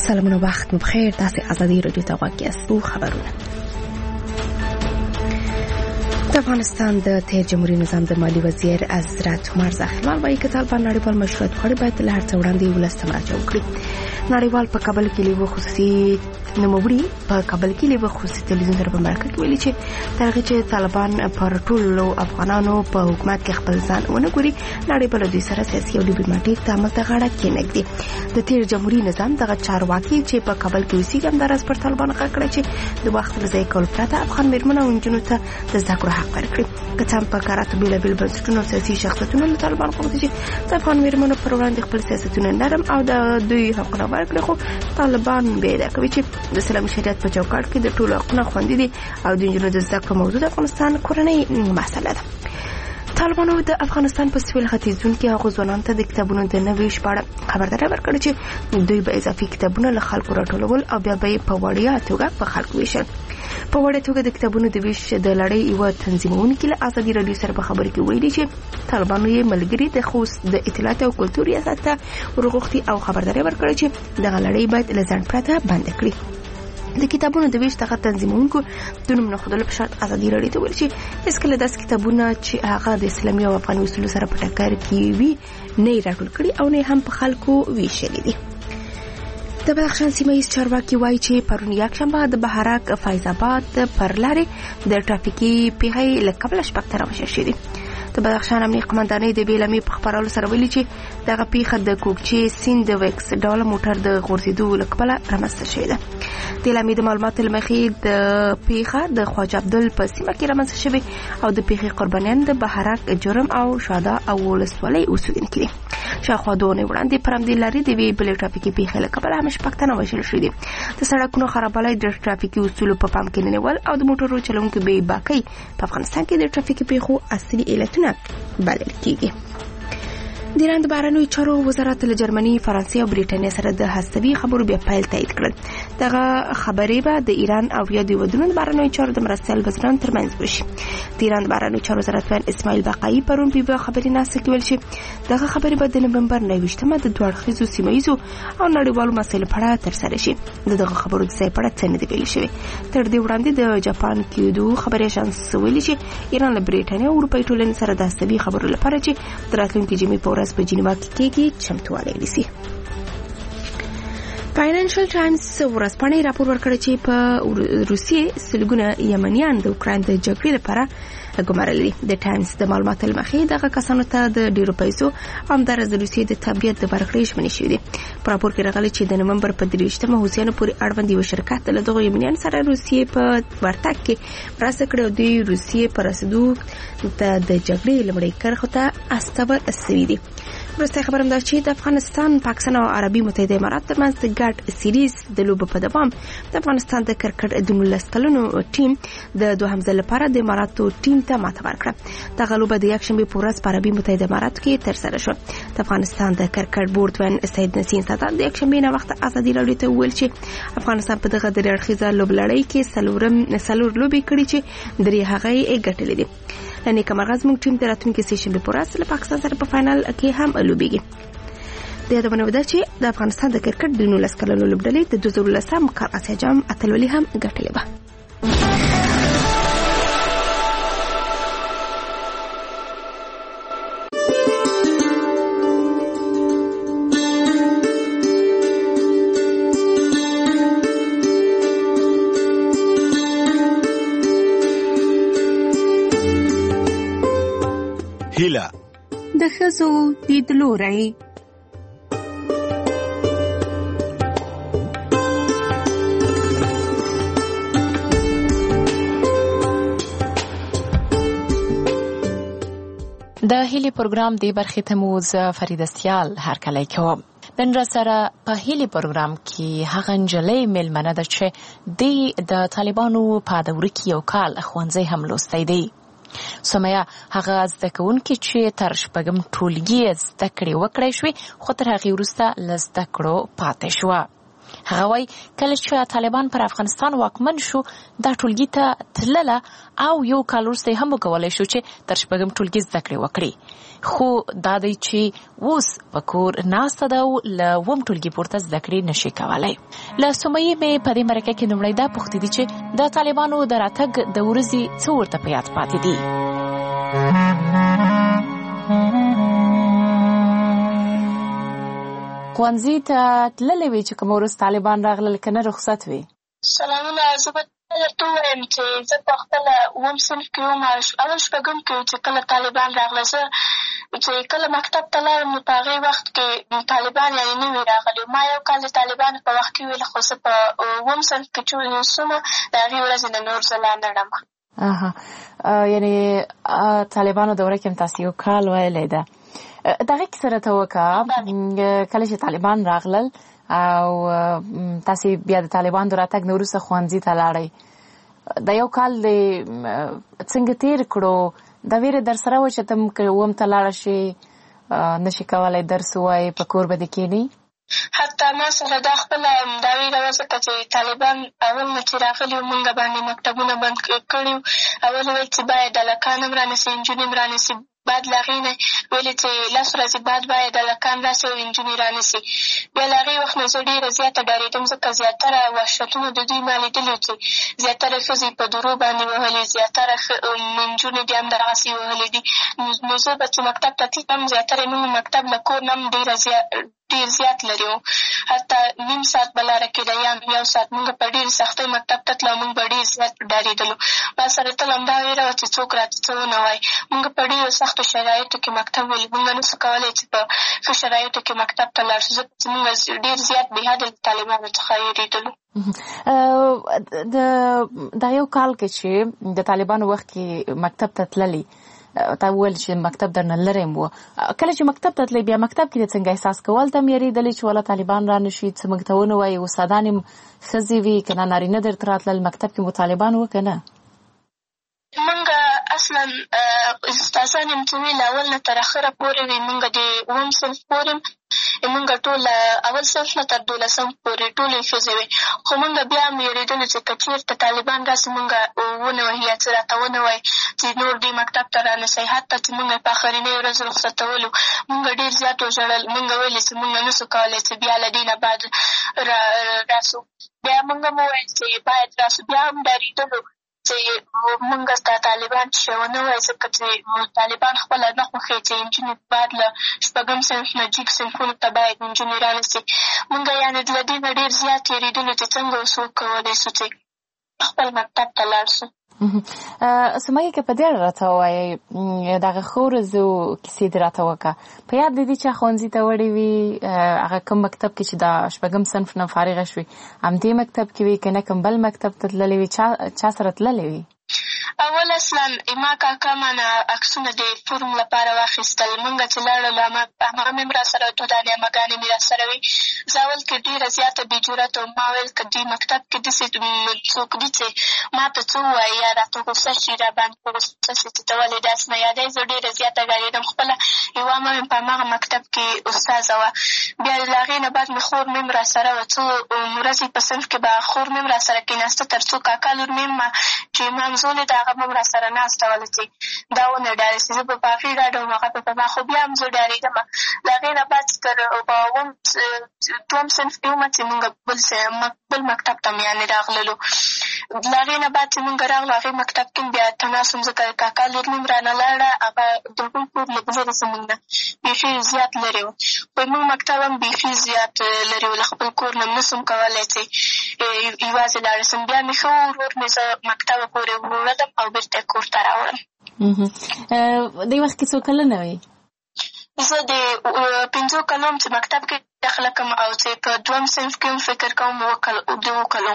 سلامونه وخت مو بخیر. تاسو ازادي رادیو ته غوږ یاستو. خبرونه د افغانستان د تیر جمهوریت نظام د مالی وزیر حضرت عمر زخیلوال وايي چې طالبان نړیوال مشروعیت غواړي باید له هر څه وړاندې ولست مراجعه وکړي. نړیوال په کابل کې لیوه خصوصي نوموړي په کابل کې لیوه خصوصي تلویزیون سره په مرکه کې ویلي چې ترغه چې طالبان پر ټولو افغانانو په حکومت کې خپل ځان ونه ګوري نړۍ بل دوی سره سیاسي او ډیپلوماټیک تعامل ته غاړه کېنږدي. د تیر جمهوریت نظام دغه چارواکي چې په کابل کې اوسېږي همداراز پر طالبان غږ کړی چې د وخت له ضایع کولو پرته افغان میرمنو او نجونو ته د زده کړو حق ورکړي. که څه هم په کاراتو بېلابېل بنسټونو او سیاسي شخصیتونو له طالبان غوښتي چې د افغان میرمنو پر وړاندې خپل سیاستونه نرم او د دوی حقونه ورکړي، خو طالبان بیا ادعا کوي چې د اسلامي شریعت په چوکاټ کې د ټولو حقونه خوندي دي او د نجونو د زده کړو موضوع د افغانستان کورنۍ مسله ده. طالبانو د افغانستان په سویل ختیځون کې هغو ځوانانو ته د کتابونو د نویش په اړه خبرداری ورکړه چې دوی به اضافي کتابونه له خلکو راټولول او بیا به په وړیا توګه په خلکو ویشل. په وړیا توګه د کتابونو د ویش د لړۍ یو تنظیمونکي له ازادي رادیو سره په خبرو کې ویلي چې طالبانو یې ملګری د خوست د اطلاعات او کلتور ریاست ته ورغوښتي او خبرداری ورکړه چې دغه لړۍ باید له ځنډ پرته بند کړي. د کتابونو د ویش دغه تنظیمونکو د نوم نه خودلو په شرط ازادي رادیو ته ویل چې هیڅکله داسې کتابونه چې هغه د اسلامي او افغاني اصولو سره په ټکر کې وي نه راټول کړي او نه هم په خلکو ویشلي دي. د بدخشان سیمه ییز چارواکي وایي چې پرون یکشنبه د بهارک فیض آباد پر لارې د ټرافیکي پیښې له کبله شپږ تنه وژل شوي دي. د بدخشان امنیه قمندانۍ د بیلامې په خبرولو سره ویلي چې دغه پیښه د کوکچې سیند د ویکس ډوله موټر د غورځېدو له کبله رامنځته شوې ده. د بیلامې د معلوماتو له مخې د پیښه د خواجه عبدل په سیمه کې رامنځته شوې او د پیښې قربانیان د بهارک جرم او شاده او ولسوالۍ اوسېدونکي دي. شاوخوا 2 اونۍ وړاندې پر همدې لارې د یوې بلې ټرافیکي پیښې له کبله هم شپږ تنه وژل شوي دي. د سړکونو خرابوالی د ټرافیکي اصولو په پام کې نه نیول او د موټرو چلوونکو بې باکۍ په افغانستان کې د ټرافیکي پیښو اصلي علتونه بلل کېږي. د ایران د بهرنیو چارو وزارت له جرمني، فرانسې او بریټانیا سره د هستوي خبرو بیا پیل تایید کړل. دغه خبرې به د ایران او یادو هیوادونو د بهرنیو چارو د مرستیال وزیرانو ترمنځ وشي. د ایران د بهرنیو چارو وزارت اسماعیل باقایي پرون په یوه خبري ناسته کې ویل چې دغه خبرې به د نومبر 29مه د دوه اړخیزو سیمه ییزو او نړیوالو مسایلو په اړه ترسره شي. دغه خبرو د ځای په اړه څه نه دی ویل شوی. تر دې وړاندې د جاپان کیودو خبري اژانس ویلي چې ایران له بریټانیا او اروپایي ټولنې سره د هستوي خبرو لپاره چې د راتلونکي جمعې په ورځ په جنیوا کې چمتووالی نیسي. فاینانشل ټایمز ورځپاڼې راپور ورکړی چې په روسیې سلګونه یمنیان د اوکراین د جګړې لپاره ګمارل دي. د ټایمز د معلوماتو له مخې دغه کسانو ته د ډیرو پیسو همدارس د روسیې د تابعیت د ورکړې ژمنې شوې دي. په راپور کې راغلي چې د نومبر په 23مه حوثیانو پورې اړوند یو شرکت له دغو یمنیانو سره روسیې په ورتګ کې مرسته کړې او د روسیې په رسېدو ته د جګړې لومړۍ کرښو ته استول شوي دي. وروسته خبر هم دا چې د افغانستان، پاکستان او عربي متحده امارات ترمنځ د ګډ سیریز د لوبو په دوام د افغانستان د کرکټ د 19 کلنو ټیم د دوهم ځل لپاره د اماراتو ټیم ته ماته ورکړه. دغه لوبه د یکشنبه په ورځ په عربي متحده اماراتو کې ترسره شوه. د افغانستان د کرکټ بورډ وین سید نسیم سادات د یکشنبه نه وخت ازادي رادیو ته ویل چې افغانستان په دغه درې اړخیزه لوبلړۍ کې څلور لوبې کړې چې درې هغه یې ګټلې دي. لنی کمرغه زموږ ټیم د راتلونکي سیشنبه په ورځ له پاکستان سره په فائنل کې هم لوبېږي. د یادونه وده چې د افغانستان د کرکټ د 19 کلنو لوبډلې د 2019 کال اسیا جام اتلولي هم ګټلې ده. هیله د ښځو لیدلوری. د هیلي پروګرام دی برخې ته مو ز فریده سیال هر کله کوم. نن را سره په هیلي پروګرام کې هغه نجلۍ مېلمنه ده چې د طالبانو په دوره کې یو کال ښوونځی هم لوستی دی. سمیا هغه زده کوونکې چې تر شپږم ټولګي زده کړې وکړای شوې خو تر هغې وروسته له زده کړو پاتې شوه. هغه وايي کله چې طالبان پر افغانستان واکمن شو دا ټولګي ته تلله او یو کال وروسته هم وکولای شو چې تر شپږم ټولګي زده کړې وکړي، خو دا دی چې اوس په کور ناسته ده او له اووم ټولګي پورته زده کړې نشي کولی. له سمیې مې په دې مرکه کې لومړی دا پوښتې دي چې د طالبانو د راتګ د ورځې څه ورته په یاد پاتې دي. ښوونځي ته تللې وې چې کوم ورځ طالبان راغلل که نه رخصت وې؟ سلامونه، زه به درته ووایم چې زه په خپله اووم صنف کې وم، اول شپږم کې چې کله طالبان راغله. زه چې کله مکتب ته لاړم نو په هغې وخت کې طالبان یعنې نه وي راغلي. ما یو کال د طالبانو په وخت کې ویل، خو زه په اووم صنف کې چې سومه د هغې ورځې نه نور زه لا نه ړمه. یعنې طالبانو دوره کې هم تاسې یو کال ویلی ده. دغه کیسه راته وکړه، کله چې طالبان راغلل او تاسې بیا د طالبانو د راتګ نه وروسته ښوونځي ته لاړئ، دا یو کال دې څنګه تېر کړو؟ دا ویره در سره وه چې ته که اووم ته لاړه شې نشي کولی درس ووایې، په کور به دې کښېنې؟ حتی ما سره دا خپله دا ویره وه، ځکه چې طالبان اول نه چې راغلي وو مونږ باندې مکتبونه بند کړي وو. اول ویل چې باید هلکان هم رانیسي نجونې هم رانیسي، بعد له هغې نه ویلې چې 10 ورځې بعد باید هلکان راسي او نجونې رانیسي. بیا له هغې وخت نه زه ډېره زیاته ډارېدم، ځکه زیاتره وحشتونه د دوی ما لیدلي وو چې زیاتره ښځې په درو باندې وهلې، زیاتره نجونې بیا هم دغسې وهلې دي. نو زه به چې مکتب ته تلم، زیاتره موږ مکتب له کور نه هم ډېر زیات لرې وو، حتی نیم ساعت به لاره کېده یا یو ساعت. موږ په ډېرې سختۍ مکتب ته تلو، موږ به ډېر زیات ډارېدلو. ما سره تل همدا ویره وه چې څوک راته څه ونه وایي. موږ په ډېرو سختو شرایطو کې مکتب ولې موږ نه سو کولی چې په ښه شرایطو کې مکتب ته لاړ شو، ځکه چې موږ ډېر زیات بېحده له طالبانو څخه وېرېدلو. دا یو کال کې چې د طالبانو وخت کې مکتب ته تللي، تا وویل چې مکتب درنه لرې و، کله چې مکتب ته تللی بیا مکتب کې د څنګه احساس کول ته هم یېرېدلې چې والا طالبان را نه شي، څه موږ ته ونه وایي؟ استادان هم ښځې وي که نه نارینه درته راتلل، مکتب کې مو طالبان وه که نه؟ موږ اصلا استادان یم چې وي له اول نه تر اخره پورې وي. موږ د اووم صنف پورې موږ ټول اول صنف نه تر 12 پورې ټولې ښځې وې، خو موږ بیا هم یېرېدلو چې که چېرته طالبان راسي موږ ونه وهي یا څه راته ونه وایي چې نور دې مکتب ته رانیسئ. حتی چې موږ په آخرنۍ ورځ رخصتولو موږ ډېر زیات وژړل. موږ ویلې چې موږ نه سو کولی چې بیا له دې نه بعد راسو. بیا موږ هم وویل چې باید راسو. بیا هم ډارېدلو چې موږ ته طالبان چې ونه وایي، ځکه چې طالبان خپله نه خوښوي چې نجونې باید له شپږم صنف نه جګ صنفونو ته باید نجونې رانیسي. موږ یعنې له دې نه ډېر زیات تېرېدلو چې څنګه اوس وکولی سو چې خپل مکتب ته لاړ سو. سمیه که په دې اړه راته ووایئ، دغه ښو ورځو کیسې دې راته وکړه. په یاد دې دي چې ښوونځي ته وړې وي، هغه کوم مکتب کې چې د شپږم صنف نه فارغه شوې همدې مکتب کې وي که نه کوم بل مکتب ته تللې وي؟ چا سره تللې وي؟ اول اصلا ما کاکا مانه عکسونه د فورم لپاره واخیستل. موږ چې لاړلو هماغه مې را سره ودانې هماګانې مې را سره وي. زه اول کې ډېره زیاته بې جرأته وم. ما ویل که دې مکتب کې داسې څوک دي چې ما ته څه ووایي یا راته غوسه شي، را باندې په غوسه شي چې ته ولې داسې نه یادوې. زه ډېره زیاته ډارېدم. خپله یوه مه مې په هماغه مکتب کې استاذه وه. بیا له هغې نه بعد مې خور مې هم را سره وه. څو ورځې په صنف کې به خور مې هم را سره کېناسته، تر څو کاکا لور مې هم چې مامزولې د هغه هم را سره ناسته وله چې دا ونه ډارې شي. زه به په هغې ډاډه وم، هغه به په ما. خو بیا هم زه ډارېدم. له هغې نه بعد تر دوم صنف کې ومه چې مونږ بل مکتب ته مې یعنې راغللو. له هغې نه بعد چې مونږ راغلو هغې مکتب کې بیا تناس وم، ځکه کاکا لور مې هم رانه لاړه. هغه د هغوی کور لږ لرې زمونږ نه بیخي زیات لرې و. خو مونږ مکتب هم بیخي زیات لرې و، له خپل کور نه نه سم کولی چې یوازې لاړه سم. بیا مې ښه ورور مې زه مکتبه پورې وړلم او بېرته کور ته راوړم. دې وخت کې څو کلنه وې؟ زه د 5 کلو چې مکتب کې داخله کوم او چې په دوم صنف کې هم فکر کوم 2 کلو.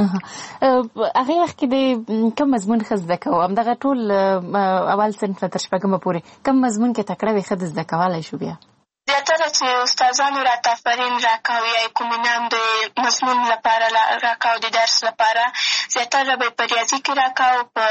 هغې وخت کې د کوم مضمون ښه زده کوو؟ همدغه ټول اول صنف نه تر شپږمه پورې کوم مضمون کې تکړه وې ښه د زده کولی شو؟ بیا زیاتره چې استادانو راته آفرین راکاو یا کوم انعام د مضمون لپاره راکاو د درس لپاره زیاتره به په ریاضي کې راکاو په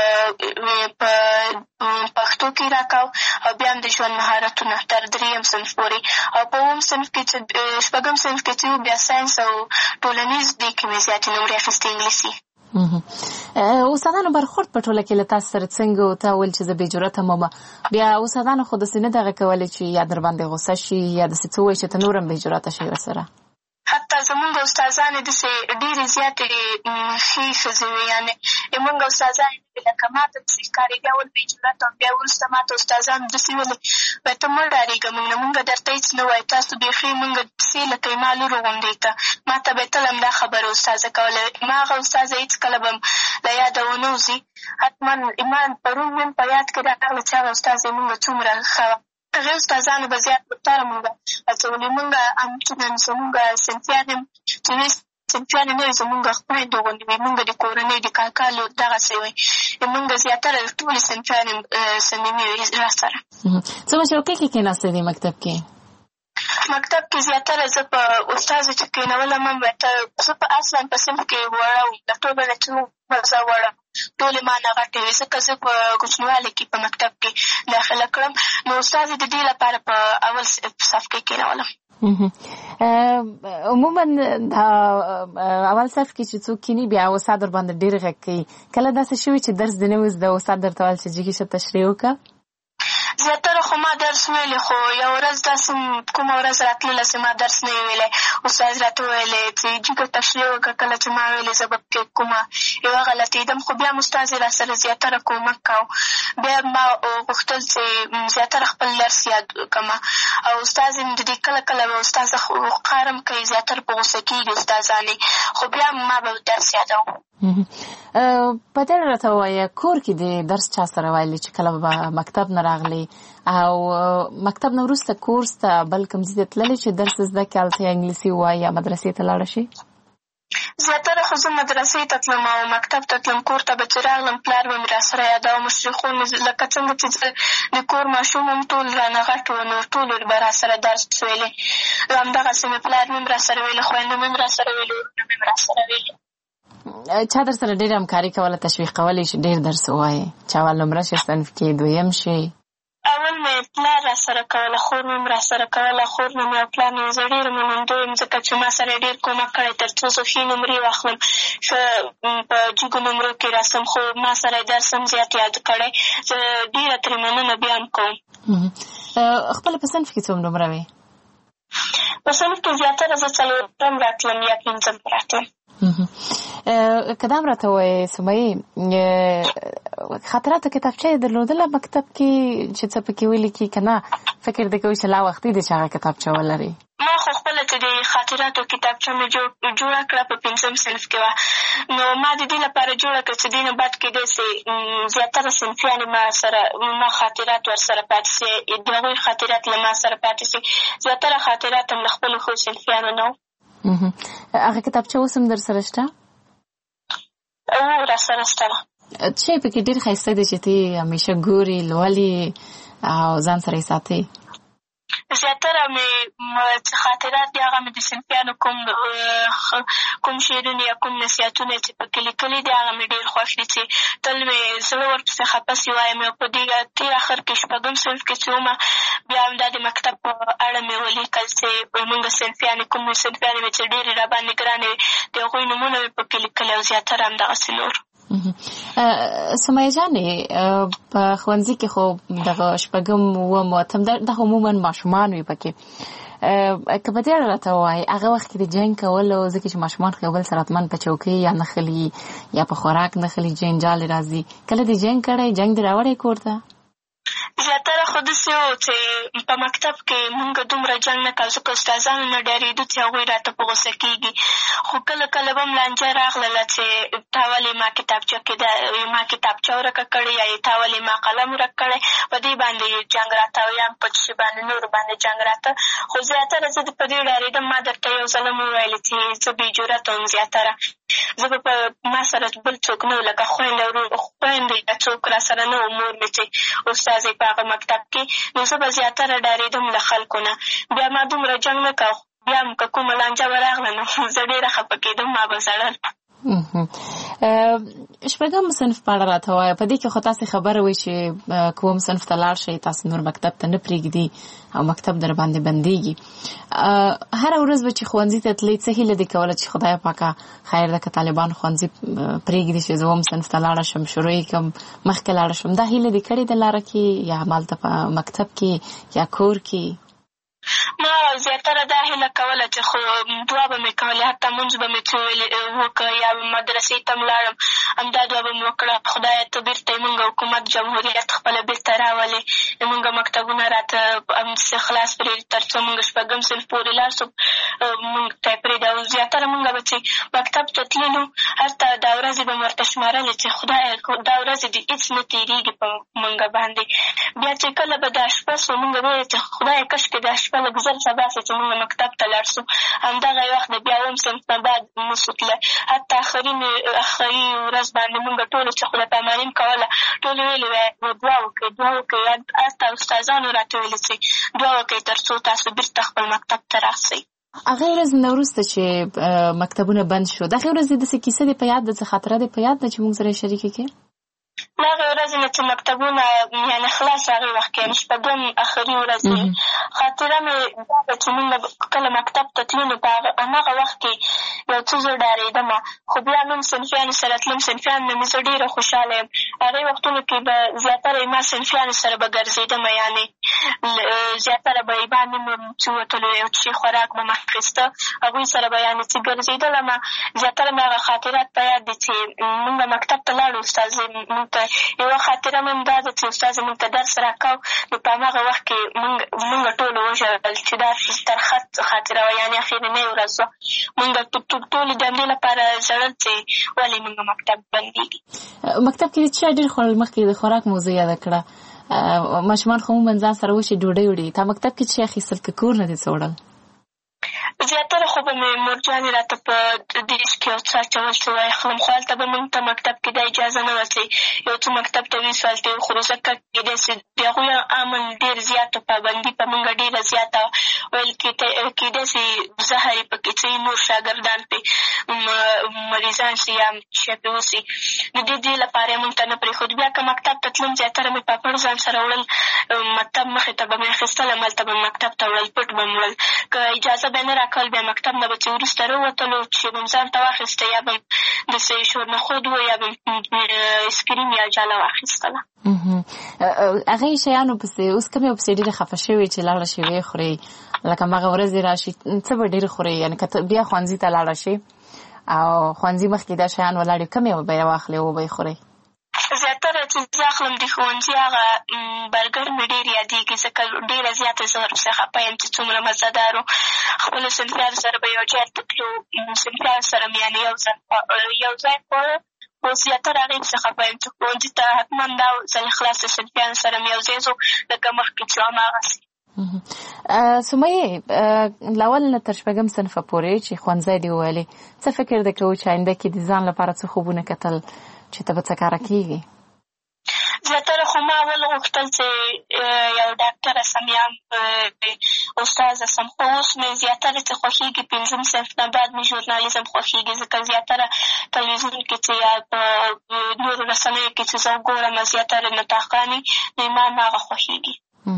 پښتو کې راکاو او بیا هم د ژوند مهارتونه تر 3م صنف پورې او په 9م صنف کې چې 6م صنف کې چې بیا ساینس او ټولنیز دې کې مې زیاتې نمرې اخیستې انګلیسي. استادانو برخورد په ټوله کې له تاسو سره څنګه او تا ویل چې زه بې جرأته یم بیا استادانو خو داسې نه دغه کولی چې یا در باندې غوسه شي یا داسې څه وایي چې ته نور هم بې جرأته شي ورسره؟ حتی زمونږ استادانې داسې ډېرې زیاتې ښې ښځې وې یعنې زمونږ استادانې لکه ما ته داسې ښکارېدې اول بې جرأته وم بیا وروسته ما ته استادانو داسې ویلې وایي ته مه ډارېږه موږ نه موږ درته هېڅ نه وایو تاسو بیخي موږ داسې لکه زما لور غوندې ته ما ته به یې تل همدا خبره استاذه کوله ما هغه استاذه هېڅکله به له یاده ونه وځي حتما ما پرون مې په یاد کې راغله چې هغه استاذ زمونږ څومره ښه هغې استادانو به زیات بهتره مونږ هڅولې مونږ همچنان زمونږ صنفیان هم چې وې صنفیان نه وې زمونږ خویندو غوندې وې مونږ د کورنۍ د کاکا لور دغسې وې مونږ زیاتره ټولې صنفیان هم صمیمي وې را سره. څومره چوکۍ کې کېناستې دې مکتب کې؟ مکتب کې زیاتره زه په استازو چې کېنولم هم زه په اصلا په صنف کې وړه وم د ټولو نه چې زه وړه ټولې ما نه غټې وې ځکه زه په کوچنیوالي کې په مکتب کې داخله کړم نو استاد د دې لپاره په اول صف کې کېنولم. عموما دا اول صف کې چې څوک کینی بیا استاد ورباندې ډېر غږ کوي کله داسې شوي چې درس دې نه وي زده استاد درته ویل چې جګې شه تشریح وکړه؟ زیاتره خو ما درس ویلی خو یو ورځ داسې کومه ورځ راتلله چې ما درس نه وي ویلی استاد راته ویلی چې جګه تشریح وکړه کله چې ما ویلې زه به پکې کومه یوه غلطېدم خو بیا م استاد یې را سره زیاتره کومک کوو بیا ما غوښتل چې زیاتره خپل درس یاد کړمه او استاد یې د دې کله کله به استاد قهر هم کوي زیاتره په غوسه کېږي استادانې خو بیا ما به درس یادوم. په دې راته ووایه کور کې د درس چا سره ویلي چې کله به مکتب نه راغلی او مکتب نه وروسته کورس ته بل کوم ځای ته تللی چې درس زده کړې هلته یا انګلیسي ووایي یا مدرسې ته لاړه شي؟ زیاتره خو زه مدرسې ته تلم او مکتب ته تلم کور ته به چې راغلم پلار به مې را سره یادوه مشرقون لکه څنګه چې د کور ماشوم هم ټول رانه غټ و نو ټولو به را سره درس ویلې همدغسې مې پلار مې هم را سره ویلې خویندو مې هم را سره ویلې ورونه مې هم را سره ویلې. چا در سره ډېره همکاري کوله تشویق کولی چې ډېر درس ووایې چې اول نمره شي صنف کې دویم شي؟ اول مې پلار را سره کوله خور مې هم را سره کوله خور مې او پلار مې زه ډېره منندوی یم ځکه چې ما سره ډېر کومک کړی تر څو زه ښې نمرې واخلم ښه په جګو نمرو کې راسم خو ما سره یې درس هم زیات یاد کړی زه ډېره ترې مننه بیا هم کوم. خپله په صنف کې څومره نمره وې؟ په صنف کې زیاتره زه 4م راتلم یا 5م راتلم. که دا هم راته ووایې سمیې خاطراتو کتابچه یې درلودله مکتب کې چې څه پکې ولیکي که نه فکر دې کوي چې لا وختي دی چې هغه کتابچه ولري؟ ما خو خپله چې د خاطراتو کتابچه مې جوړه کړه په 5م صنف کې وه نو ما د دې لپاره جوړه کړه چې دې نه بعد کېدی سي زیاتره صنفیانې ما خاطرات ورسره پاتې سي د هغوی خاطرات له ما سره پاتې سي زیاتره خاطرات هم له خپلو ښو صنفیانو نه و. هغه کتابچه اوس هم در سره شته؟ را سره شته ده. څه شی پکې ډېر ښایسته دی چې ته یې همیشه ګورې لولې او ځان سره یې ساتې؟ زیاتره مې خاطرات دي هغه مې د صنفیانو کوم شعرونه یا کوم نصیحتونه چې پکې لیکلي دي هغه مې ډېر خوښ دي چې تل مې زړه ورپسې خفه سي وایم او په دې تېر اخر کې 6م صنف کې چې ومه بیا هم دا د مکتب په اړه مې ولیکل چې مونږ صنفیانې کوم صنفیانې مې چې ډېرې راباندې ګرانې وې د هغوی نومونه مې پکې لیکلي او زیاتره همدغسې نور. سمیه جانې په ښوونځي کې خو دغه 6م 9م 8م دغه عموما ماشومان وي پکې که په دې اړه راته ووایې هغه وخت کې د جنګ کولو ځکه چې ماشومان خو یو بل سره حتما په چوکۍ یا نښلي یا په خوراک نښلي جنجال راځي کله دې جنګ کړی جنګ دې راوړی کور ته؟ زیاتره خو داسې و چې په مکتب کې مونږ دومره جنګ نه کوو ځکه استادانو نه ډارېدو چې هغوی راته په غوسه کېږي خو کله کله به م لانجه راغلله چې تا ولې ما کتابچه کې ما کتابچه ورکه کړې یا تا ولې ما قلم ورک کړی په دې باندې جنګ راته او یا په څه باندې نورو باندې جنګ راته خو زیاتره زه په دې ډارېدم ما درته یو ځل هم وویلې چې زه بې جرأته وم زیاتره زه به په ما سره بل څوک نه و لکه خویندې یا څوک را سره نه و مور مې چې استاذ په هغه مکتب کې نو زه به زیاتره ډارېدم له خلکو نه. بیا ما دومره جنګ نه کوه بیا هم که کومه لانجه به راغله نو زه ډېره خفه کېدم ما به ژړل. شپږم صنف په اړه راته وایه. په دې کې خو تاسې خبره وایي چې کوم صنف ته لاړ شئ تاسې نور مکتب ته نه پرېږدي او مکتب در باندې بندېږي. هره ورځ به چې ښوونځي ته تلئ څه هیله دې کوله چې خدای پاکه خیر ده که طالبان ښوونځي پرېږدي چې زه هم صنف ته لاړه شم شروع یې کړم مخکې لاړه شم دا هیله دې کړې ده لاره کې یا همالته په مکتب کې یا کور کې؟ ما زیاتره دا هیله کوله چې خو دعا به مې کولې حتی مونځ به مې څه وکړه یا مدرسې ته م لاړم همدا دعا به مې وکړه خدایه ته بېرته یې مونږ حکومت جمهوریت خپله بېرته راولې مونږ مکتبونه راته همداسې خلاص پرېږدي تر څو مونږ شپږم صنف پورې لاړ شو مونږ ته یې پرېږدي او زیاتره مونږ به چې مکتب ته تللو هلته دا ورځې به مې ورته شمارلې چې خدایه دا ورځې دې هېڅ نه تېرېږي په مونږ باندې. بیا چې کله به دا شپه سو مونږ به ویل چې خدایه کاشکې دا شپه لږ زر سبا سي چې مونږ مکتب ته لاړ سو. همدغه وخت د بیا اووم صنف نه بعد نسو تللی حتی آخري ورځ باندې مونږ ټولو چې خدای پاماني م کوله ټولو ویلې دعا وکړئ حتی استادانو راته ویلې چې دعا وکړئ تر څو تاسو بېرته خپل مکتب ته راسئ. هغې ورځ نه وروسته چې مکتبونه بند شو د هغې ورځې داسې کیسه دې په یاد ده څه خاطره دې په یاد ده چې مونږ سره یې شریکه کړې؟ له هغې ورځې نه چې مکتبونه یعنې خلاص هغې وخت کې یعنې شپږم آخري ورځ خاطره مې دا ده چې مونږ کله مکتب ته تلو نو په هماغه وخت کې یو څه زه ډارېدم خو بیا نوم صنفیانو سره تلم صنفیان نه مې زه ډېره خوشحاله یم. هغې وختونو کې به زیاتره ما صنفیانو سره به ګرځېدم یعنې زیاتره به یې باندې مې چې وتلو یو څه خوراک به مې اخېسته هغوی سره به یعنې چې ګرځېدلم زیاتره مې هغه خاطرات په یاد دي چې مونږ مکتب ته لاړو استاد مونږ ته یوه خاطره مې هم دا ده چې استاد مونږ ته درس راکاو نو په هماغه وخت کې مونږ ټولو وژړل چې دا ترخه خاطره وه یعنې اخرنۍ ورځ وه مونږ ټولې د همدې لپاره ژړل چې ولې مونږ مکتب بندېږي. مکتب کې چا ډېر خوړل مخکې د خوراک موضوع یاده کړه ماشومان خو عموماً ځان سره وشي ډوډۍ وړي تا مکتب کې څه اخیستل که کور نه دې څه وړل؟ زیاتره خو به مې مورجانې راته په دیش کې یو څه اچول چې واخلم خو هلته به مونږ ته مکتب کې دا اجازه نه وه چې یو څه مکتب ته ویسو هلته یې وخورو ځکه کېدای سي د هغوی امن ډېر زیاته پابندي په مونږ ډېره زیاته وه ویل کېدای سي زهر یې پکې څه نور شاګردان پرې مریضان سي یا شی پرې وسي د دې لپاره یې مونږ ته نه پرېښود. بیا که مکتب ته تلم زیاتره مې پاپړ ځان سره وړل مکتب مخې ته به مې اخېستل هملته به مکتب ته وړل پټ به م وړل که اجازه به یې نه راکول بیا مکتب نه به چې وروسته راووتلو چې به م ځان ته واخېسته یا به م داسې شورنخود و یا به م اسکریم یا جاله واخېستله. هغې شیانو پسې اوس کوم یو پسې ډېرې خفه شوې چې لاړه شي ویې خورې لکه هماغه ورځې راشي څه به ډېر خورې یعنې که بیا ښوونځي ته لاړه شي او ښوونځي مخکې دا شیان ولاړې کوم یو به یې واخلې او به یې خورې؟ زیاتره چې زه اخلم د ښوونځي هغه برګر مې ډېر یادېږي ځکه ډېره زیاته زه ورپسې خفه یم چې څومره مزهدار و. خپلو صنفیانو سره به یو ځای ته تلو صنفیانو سره مې یعنې یو ځای خوړه خو زیاتره هغې پسې خفه یم چې ښوونځي ته حتما دا ځل خلاص صنفیانو سره مې یو ځای ځو لکه مخکې چې هماغسې. سمیې له اول نه تر شپږم صنفه پورې چې ښوونځی دې وویلې څه فکر دې کوو چې آینده کې د ځان لپاره څه خوبونه کتل چې ته به څه کاره کېږي؟ زیاتره خو ما اول غوښتل چې یو ډاکټره سم یا استاذه سم خو اوس مې زیاتره چې خوښېږي پنځم صنف نه بعد مې ژورنالیزم خوښېږي ځکه زیاتره تلویزیون کې چې یا په نورو رسنیو کې چې زه وګورم زیاتره نطاقانې نو ما هغه خوښېږي.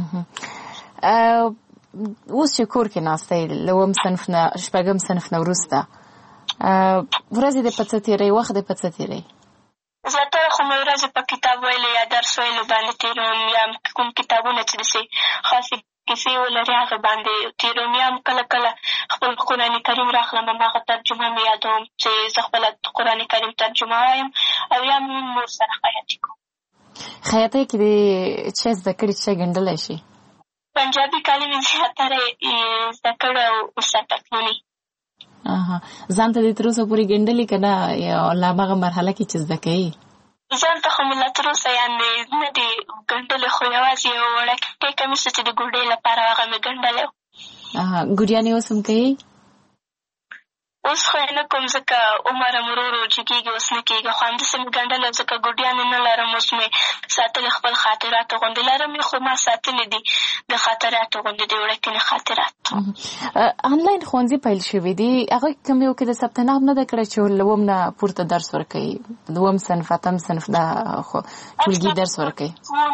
اوس چې کور کې ناسته یې له اووم صنف نه شپږم صنف نه وروسته ورځې دې په څه تېروي وخت دې په څه تېروي؟ زیاتره خو مې ورځې په کتاب ویلو یا درس ویلو باندې تېروم یا کوم کتابونه چې داسې خاصې کیسې ولري هغه باندې تېروم یا هم کله کله خپل قرآن کریم راخلم هماغه ترجمه مې یادوم چې زه خپله قرآن کریم ترجمه وایم او یا مې مور سره خیاطي کوم. خیاطۍ کې دې څه زده کړي چې ګنډلی شي؟ پنجابي کالي مې زیاتره زده کړی او ساټکلوني. ځان ته دې تر اوسه پورې ګنډلي که نه یا لا هماغه مرحله کې چې زده کوي؟ ځان ته خو مې لا تر اوسه یعنې نه دي ګنډلې خو یوازې یو وړکې کمیس چې د ګوډۍ لپاره هغه مې ګنډلی و. ګوډیانې اوس هم کوي؟ اوس خو یې نه کوم ځکه عمر هم ورو ورو چې کېږي اوس نه کېږي خو همداسې مې ګنډلی ځکه ګوډیانې نه لرم اوس مې ساتلې خپل خاطراتو غوندې لرم یې خو ما ساتلې دي د خاطراتو غوندې د وړکینې خاطرات. آنلاین ښوونځي پیل شوي دي هغه کوم یو کې د ثبت نام نه ده کړی چې له اووم نه پورته درس ورکوي دوم صنف اتم صنف دا ټولګي درس ورکوي.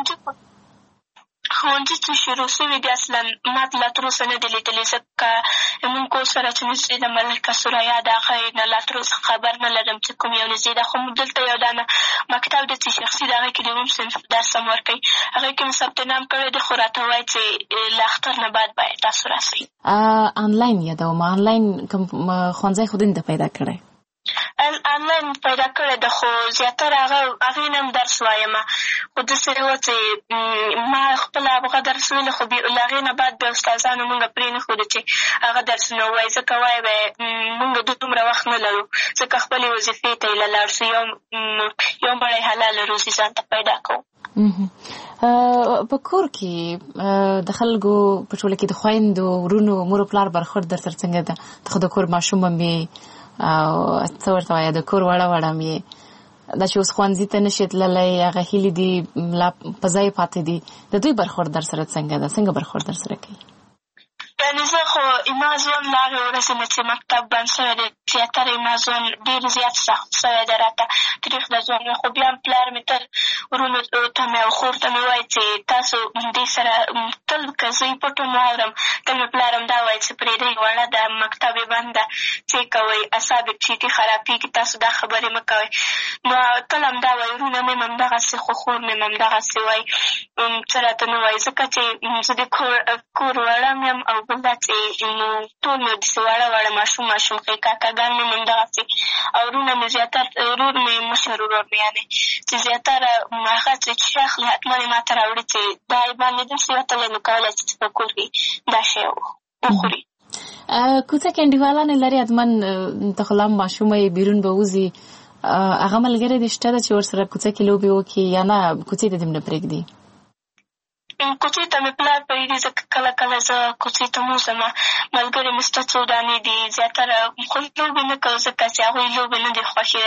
ښوونځي چې شروع شوي دي اصلا ما لا تر اوسه نه دي لیدلي ځکه زمونږ کور سره چې نږدې د ملکه سوریا د هغه یې نه لا تر اوسه خبر نه لرم چې کوم یو نږدې ده خو دلته یو دانه مکتب دی چې شخصي د هغې کې د اووم صنف درس هم ورکوي هغې کې مې ثبت نام کړی دی خو راته وایي چې له اختر نه بعد باید تاسو راسئ. آنلاین یادوم آنلاین کوم ښوونځی خو دین ته پیدا کړی آنلاین پیدا کړی ده خو زیاتره هغې نه هم درس وایم خو داسې وه چې ما خپله هغه درس ویلې خو له هغې نه بعد بیا استادانو مونږ پرې نه ښودو چې هغه درسونه ووایي ځکه وایي به مونږ دومره وخت نه لرو ځکه خپلې وظیفې ته یې له لاړ شو یو مړی حلاله روزي ځان ته پیدا کوو. په کور کې د خلکو په ټوله کې د خویندو ورونو مور و پلار برخورد در سره څنګه ده ته خو د کور ماشوم هم یې څه ورته وایه د کور وړه وړه هم یې دا چې اوس ښوونځي ته نشي تللی هغه هیلې دي لا په ځای پاتې دي د دوی برخورد در سره څنګه ده څنګه برخورد در سره کوي؟ یعنې زه خو زما ژوند له هغې ورځې نه چې مکتب بند شوی دی زیاتره زما ژوند ډېر زیات سخت شوی دی راته تریخ د ژوند مې خو بیا هم پلار مې تل ورونو ته مې او خور ته مې وایي چې تاسو دې سره تل که زه یې پټ هم واورم تل مې پلار هم دا وایي چې پرېږدئ وړه ده مکتب یې بند ده څه یې کوئ اعصاب یې چیټي خرابېږي تاسو دا خبرې مه کوئ نو تل هم دا وایي ورونه مې هم همدغسې خو خور مې هم همدغسې وایي څه راته نه وایي ځکه چې زه د کور وړه مې یم او بل دا چې ټول مې داسې واړه ماشوم ښې کاکاګان مې هم همدغسې او ورونه مې زیاتر ورور مې مشر ورور مې یعنې چې زیاتره هغه چې اخلي حتما یې ما ته راوړي چې دا یې باندې داسې وتلی نو کولی چې په کور کې دا شی وخوري. کوڅه کې انډیوالانې لرې حتما ته خو لا هم ماشومه یې بیرون به وځي هغه ملګری دې شته ده چې ورسره کوڅه کې لوبې وکړي یا نه کوڅې ته دې هم نه پرېږدي؟ کوڅې ته مې پلار پرېږدي ځکه کله کله زه کوڅې ته م وځم ملګري مې شته څو دانې دي زیاتره خو لوبې نه کوو ځکه چې هغوی لوبې نه دي خوښې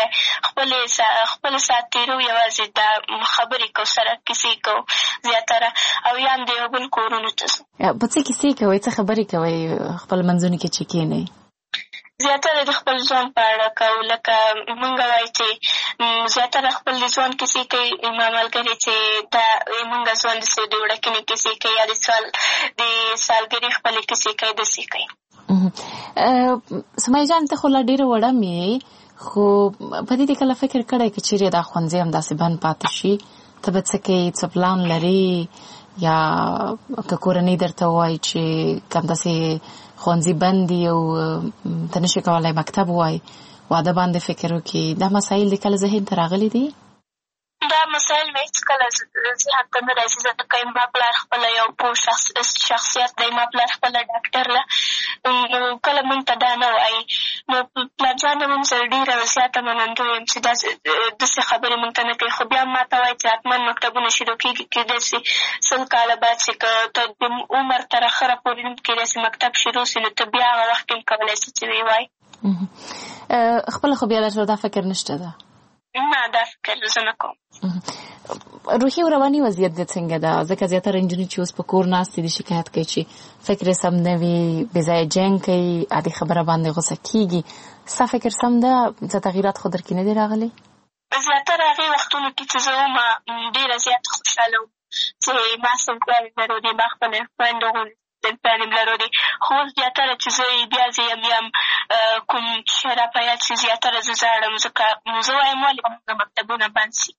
خپل ساعت تېرو یوازې دا خبرې کوو سره کیسې کوو زیاتره او یا هم د یو بل کورونو ته ځو. په څه کیسې کوئ څه خبرې کوئ خپل منځونو کې چې کښېنئ؟ زیاتره د خپل ژوند په اړه کوو لکه مونږ وایي چې زیاتره خپل د ژوند کیسې کوي ما ملګري چې دا مونږ ژوند داسې د وړکینې کیسې کوي یا د سالګرې خپلې کیسې کوي داسې کوي. سمیه جان ته خو لا ډېره وړه مې خو په دې کله فکر کړی که چیرې دا ښوونځی همداسې بند پاتې شي ته به څه کوې څه پلان لرې یا که کورنۍ درته ووایي چې همداسې ښوونځي بند دي او ته نشي کولی مکتب ووایي واده باندې فکر وکړي دا مسایل د کله ذهن ته راغلي دي؟ دا مسایل مې هېڅکله ذهن ته نه راځي ځکه ما پلار خپله یو پوه شخصیت دی ما پلار خپله ډاکټر ده نو کله مونږ ته دا نه وایي نو پلارجان هم مونږ سره ډېره زیاته منندوی یم چې داسې خبرې مونږ ته نه کوي خو بیا هم ما ته وایي چې حتما مکتبونه شروع کېږي کېدای شي 100 کاله بعد چې که ته د عمر تر اخره پورې کېدای شي مکتب شروع شي نو ته بیا هغه وخت کې هم کولی شي چې ویې وایي. خپله خو بیا درته دا فکر نشته ده؟ نه دا فکر زه نه کوم. روحي او رواني وضعیت دې څنګه ده؟ ځکه زیاتره نجونې چې اوس په کور ناستې دي شکایت کوي چې فکر یې سم نه وي بې ځایه جنګ کوي عادي خبره باندې غوسه کېږي ستا فکر سم ده څه تغیرات خو در کې نه دي راغلي؟ زیاتره هغې وختونو کې چې زه وم ډېره زیاته خوشحاله وم چې ما صنفیانې لرودې ما خپلې خویندو صنفیانې لرودې خو اوس زیاتره چې زه بیا زه یم کوم شی را په یاد شي زیاتره زه ژاړم ځکه زه وایم ولې موږ مکتبونه بند شي.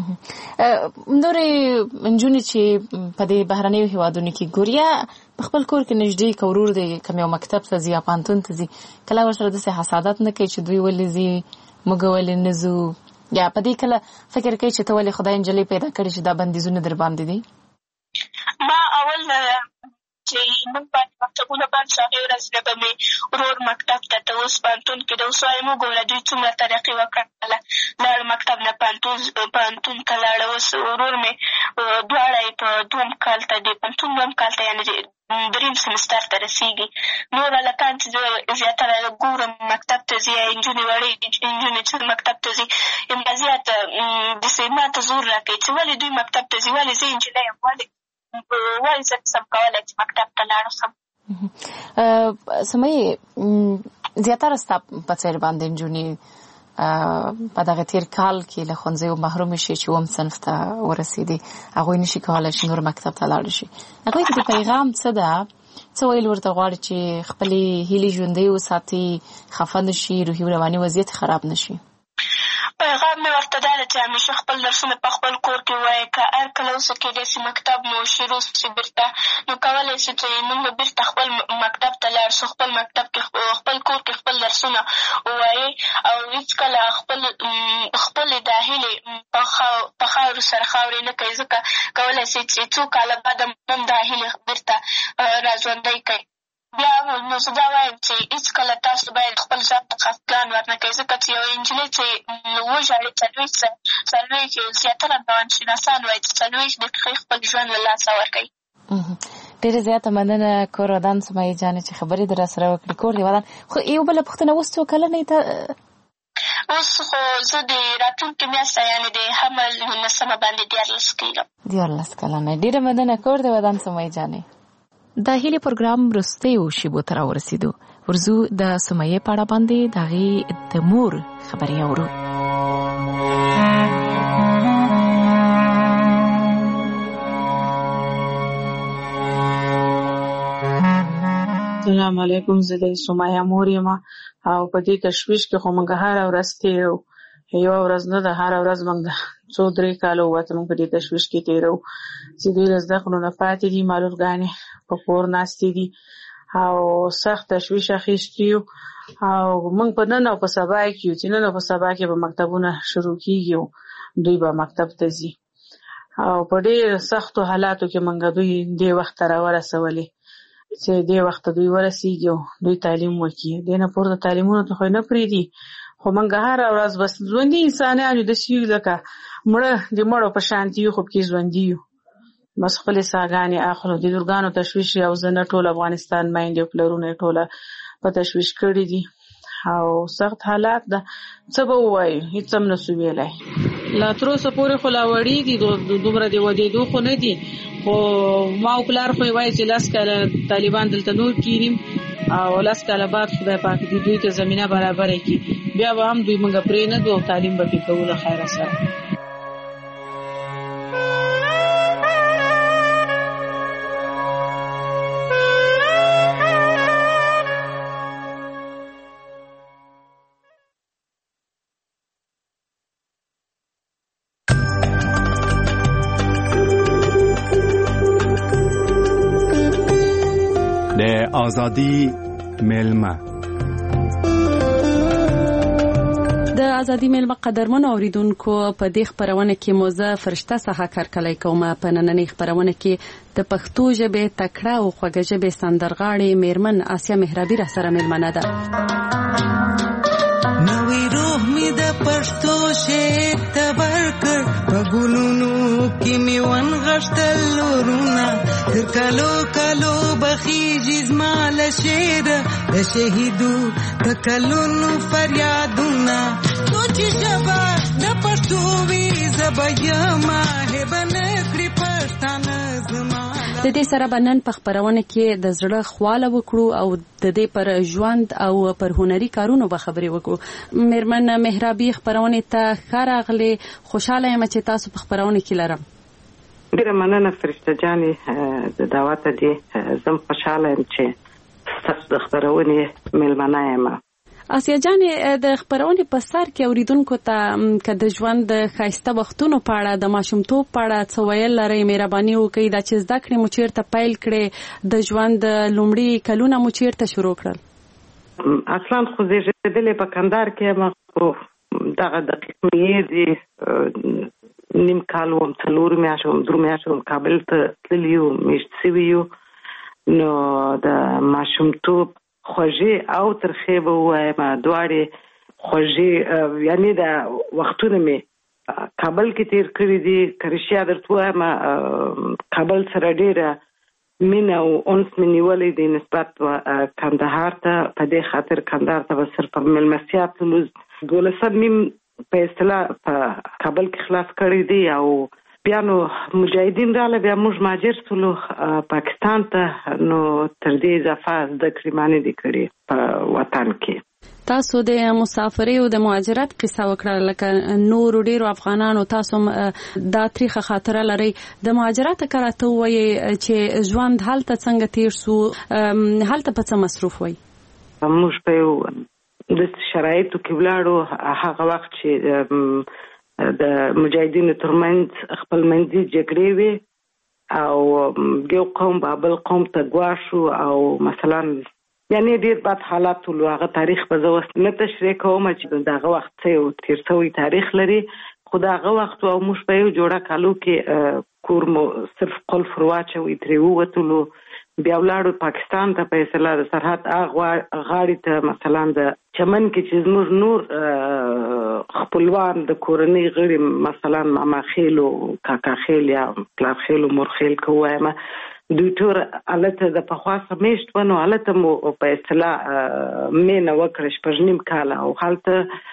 نورې نجونې چې په دې بهرنیو هېوادونو کې ګوریا په خپل کور کې نږدې که ورور دی کوم یو مکتب ته ځي یا پوهنتون ته ځي کله ورسره داسې حسادت نه کوي چې دوی ولې ځي موږ ولې نه ځو یا په دې کله فکر کوي چې ته ولې خدای نجلۍ پیدا کړې چې دا بندیزونه در باندې دي؟ ما اول چې موږ باندې مکتبونه بند شو هغې ورځ نه به مې ورور مکتب ته ته اوس پوهنتون کې د اوس وایم وګوره دوی څومره ترقي وکړله لاړ مکتب نه پوهنتون ته لاړه اوس ورور مې دواړه یې په دوم کال ته د پوهنتون دوم کال ته یعنې دریم سمستر ته رسېږي نور هلکان چې زه زیاتره ګورم مکتب ته ته ځي، یا نجونې چې مکتب ته ځي، امتیازات داسې ما ته زور راکوي چې ولې دوی مکتب ته ځي، ولې زه نجلۍ یم، ولې زه نشم کولی چې مکتب ته لاړ شم. سمیه زیاتره ستا په څېر باندې نجونې په دغه تېر کال کې له ښوونځیو محرومې شي چې اووم صنف ته ورسېدې، هغوی نشي کولی چې نور مکتب ته لاړ شي. هغوی ته د پیغام څه ده؟ څه ویل ورته غواړي چې خپلې هیلې ژوندۍ وساتي، خفه نه شي، روحي او رواني وضعیت خراب نه شي؟ پیغام مې ورته دا ده چې همیشه خپل درسونه په خپل کور کې ووایي. که هر کله اوسه کېدای شي مکتب مو شروع شي بېرته، نو کولی شي چې موږ بېرته خپل مکتب ته لاړ شو، خپل مکتب کې خپل کور کې خپل درسونه ووایي، او هېڅکله خپلې دا هیلې په خاورو سره خاورې نه کوي، ځکه کولی شي چې څو کاله بعد هم دا هیلې بېرته راژوندۍ کوي. بیا نو زه دا وایم چې هېڅکله تاسو باید خپل ځان ته خفګان ورنه کوئ، ځکه چې یوه نجلۍ چې وژاړي څلوېښت زیاتره روانشناسان وایي چې 40 دقیقې خپل ژوند له لاسه ورکوي. ډېره زیاته مننه کور ودان سمیه جانې چې خبرې در راسره وکړې. کور دې ودان. خو یو بله پوښتنه، اوس څو کلنه یې ته؟ اوس خو زه د راتلونکې میاشته یعنې د حمل 19 باندې 14 کېږم. 14 کلنه. ډېره مننه کور دې ودان سمیه جانې. د هیلې پروګرام وروستیو شیبو ته راورسېدو. ورځو د سمیې په اړه باندې د هغې د مور خبرې اورو. السلام علیکم، زه د سمیه مور یم او په دې تشویش کې خو موږ هره ورځ تېرو، یوه ورځ نه ده، هره ورځ موږ 2-3 کاله ووته موږ په دې تشویش کې تېرو چې دوی له زده کړو نه پاتې دي، معلولګانې په کور ناستې دي او سخت تشویش اخیستي یو. او موږ په نن او په سبا کې یو چې نن او په سبا کې به مکتبونه شروع کېږي او دوی به مکتب ته ځي او په ډېر سختو حالاتو کې موږ دوی دې وخت ته راورسولې چې دې وخت ته دوی ورسېږي او دوی تعلیم وکړي. دې نه پورته تعلیمونو ته خو نه پرېږدي، خو موږ هره ورځ بس ژوندي انسانان یو، داسې یو لکه مړه د مړو په شانتي یو، خو پکې ژوندي یو، بس خپلې ساګانې اخلو. د لورګانو تشویش او زه نه، ټول افغانستان میندې او پلرونه یې ټوله په تشویش کړي دي او سخت حالات ده. څه به ووایو، هېڅ هم نه سو ویلی. لا تر اوسه پورې خو لا وړي دي، دومره د ودېدو خو نه دي، خو ما او پلار خو یې وایي چې 10 کاله طالبان دلته نور کینیم او 10 کاله بعد خدای پاک دې دوی ته زمینه برابره کړي، بیا به هم دوی موږ پرېنږدو او تعلیم به پرې کوو له خیره سره. آزادی میلمه. د ازادي میلمه قدرمنو اوریدونکو، په دې خبرونه کې مو زه فرشته څخه کارکلی کوم. په نننۍ خبرونه کې د پښتو ژبې تکړه او خوږه ژبې سندرغاړې میرمن آسیا مهرابي را سره میلمنه ده. نوې روح می د پښتو شعر تبر کړ، په ګلونو کې می ونغښتل لورونه، تر کلو کلو بخیږي زما له شعر د شهیدو د کلونو فریادونه. سوچ ژبه د پښتو وي زبه یمه هبه نه کړي پښتانه زما. د دې سره به نن په خبرونه کې د زړه خواله وکړو او د دې پر ژوند او پر هنري کارونو به خبرې وکړو. میرمن مهرابي خبرونه ته ښه راغلې. خوشحاله یم چې تاسو په خبرونه کې لرم. ډېره مننه فرشته جانې د دعوت دې. زه خوشحاله یم چې ستاسو د خبرونې میلمنه یم. آسیا جانې، د خبرونې په سر کې اوریدونکو ته که د ژوند د ښایسته وختونو په اړه، د ماشومتوب په اړه څه ویل لرئ، مهرباني وکړئ. دا چې زده کړې مو چېرته پیل کړې، د ژوند لومړي کلونه مو چېرته شروع کړل؟ اصلا خو زیږېدلې په کندهار کې یم، خو دغه دقیق مې نیم کال وم، 4 میاشتې وم، 2 میاشتې وم کابل ته تللي یو، میشت سوي یو. نو د ماشومتوب خوږې او ترخې به ووایم، دواړې خوږې، یعنې د وختونه مې کابل کې تیر کړي دي. که رښتیا درته ووایم، کابل سره ډېره مینه او اونس مې نیولې دی نسبت کندهار ته. په دې خاطر کندهار ته به صرف مېلمستیا تلو. 12 نیم په اصطلاح په کابل کې خلاص کړی دی او بیا نو مجاهدین رااله، بیا موږ مهاجر شولو پاکستان ته. نو تر دې اضافه زده کړې مانې دي کړې په وطن کې. تاسو د مسافرۍ او د مهاجرت قصه وکړه، لکه نور ډیرو افغانانو تاسو دا تاریخه خاطره لري. د مهاجرت کراته وایي چې ژوند هلته څنګه تیر سو، هلته په څه مصروف وای؟ موږ په یو د شرایطو کې ولاړو. هغه وخت چې د مجاهدینو ترمنځ خپل منځي جګړې وي او یو قوم بل قوم ته ګواښو او مثلا یعنی ډیر بد حالات ولو. هغه تاریخ به زه اوس نه تشریح کوم چې دغه وخت څه یو تیر شوی تاریخ لري، خو دغه وخت او موږ په یو جوړه کالو کې کور مو صرف قلف واچوي، ترې ووتلو. بیا ولاړو پاکستان ته په اصطلاح د سرحد غاړې ته، مثلا د چمن کې چې زموږ نور خپلوان د کورنۍ غړي، مثلا ماما خیل او کاکا خیل یا پلار خیل او مور خیل کووایم، دوی ټول الته د پخوا سمیشت ونه الته مو په اصطلاح مینه وکړه 8 کاله او هلته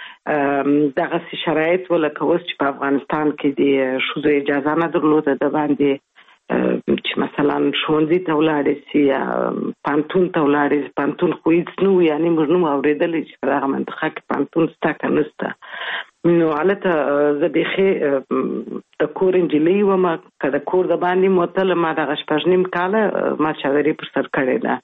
دغه شرایط ولکه اوس چې په افغانستان کې د ښځو اجازه نه درلوده د باندې چې مثلا ښوونځي ته ولاړې سي یا پانتون ته ولاړې. پانتون خو هېڅ نه و، یعنې موږ نه مو اورېدلی چې په دغه منطقه کې پانتون شته که نشته. نو هلته زه بیخي د کور نجلۍ وم، که د کور د باندې مو وتله ما دغه 8 کاله ما چادري پر سر کړې ده.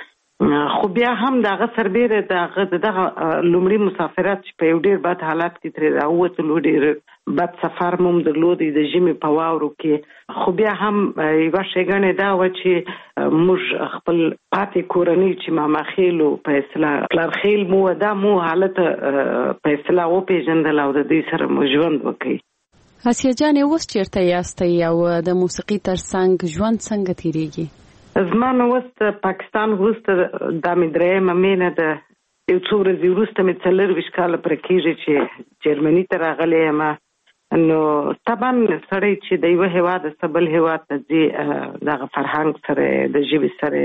خو بیا هم دغه سربیره دغه لومړي مسافرت چې په یو ډېر بد حالات کې ترې راووتلو، ډېر بد سفر مو درلودی د ژمي په واورو کې. خو بیا هم یوه ښېګڼې دا وه چې موږ خپل پاتې کورنۍ چې ماما خیلو په اصطلاح پلار خیل مو دا مو هلته په اصطلاح وپېژندل او د دوی سره مو ژوند وکړي. اسیا جانې اوس چېرته یاستئ او د موسیقي تر څنګ ژوند څنګه تېرېږي؟ زما نو اوس پاکستان وروسته دا مې درېیمه مینه ده. یو څو ورځې وروسته مې 24 کاله پوره کېږي چې جرمني ته راغلی یم. نو طبعا سړی چې د یوه هېواده څخه بل هېواد ته ځي، دغه فرهنګ سره د ژبې سره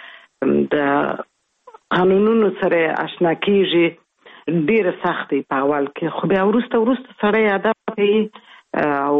د قانونونو سره آشنا کېږي، ډېره سخت دی په اول کې، خو بیا وروسته سړی عادت کوي. او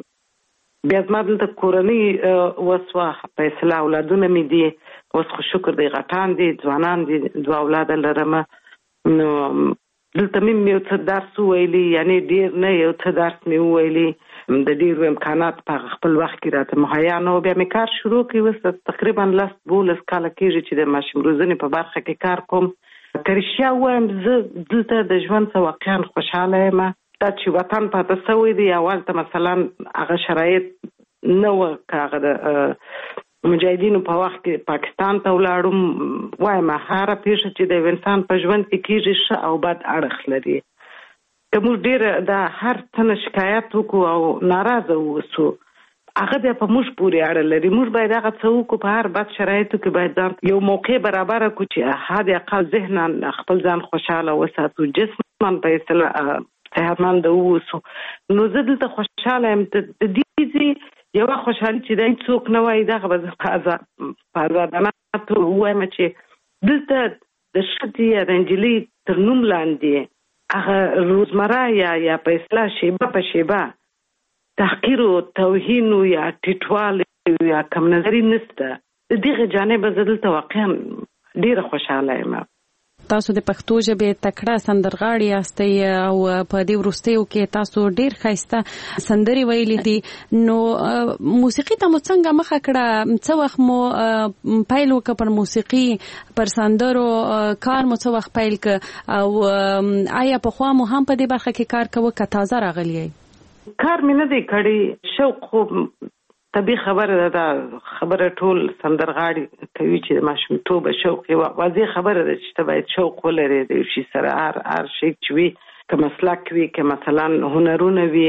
بیا زما دلته کورنۍ وسوه په اصطلاح اولادونه مې دي، اوس خو شکر دی غټان دي، ځوانان دي، 2 اولاده لرم. نو دلته مې یو څه درس وویلي، یعنی ډېر نه یو څه درس مې وویلي، د ډېرو امکانات په خپل وخت کې راته مهیا نه و. بیا مې کار شروع کړی، اوس تقریبا 10-12 کاله کېږي چې د ماشوم روزنې په برخه کې کار کوم. که رښتیا ووایم زه دلته د ژوند څخه واقعا خوشحاله یم. دا چې وطن پاته شوی دی، اول ته مثلا هغه شرایط نه وه، که هغه د مجاهدینو په وخت کې پاکستان ته ولاړم، وایم هره پیښه چې د یو انسان په ژوند کې کېږي ښه او بد اړخ لري. که موږ ډېره د هر څه نه شکایت وکړو او ناراضه واوسو، هغه بیا په موږ پورې اړه لري. موږ باید هغه څه وکړو، په هر بد شرایطو کې باید ځان یو موقع برابره کړو چې حد اقل ذهنا خپل ځان خوشحاله وساتو، جسما په اصطلاح صحتمند واوسو. نو زه دلته خوشحاله یم. د دې یوه خوشحالي چې دا څوک نه وایي، دغه به زه په ازادانه توګه ووایم چې دلته د ښځې یا د نجلۍ تر نوم لاندې هغه روزمره یا په اصطلاح شیبه په شیبه تحقیر او توهین یا ټیټوالی یا کم نظري نشته. د دغه جانبه زه دلته واقعا ډېره خوشحاله یم. تاسو د پښتو ژبې تکړه سندرغاړي یاستئ او په دې وروستیو کې تاسو ډېر ښایسته سندرې ویلي دي. نو موسیقي ته مو څنګه مخه کړه؟ څه وخت مو پیل وکړ پر موسیقي، پر سندرو کار مو څه وخت پیل کړ؟ او آیا پخوا مو هم په دې برخه کې کار کوه که تازه راغلی یې؟ کار مې نه دی کړی، شوق خو طبیعي خبره ده. دا خبره ټول سندرغاړي کوي چې د ماشومتوبه شوق یې واضح خبره ده چې ته باید شوق ولرې د یو شي سره. هر شی چې وي، که مسلک وي، که مثلا هنرونه وي،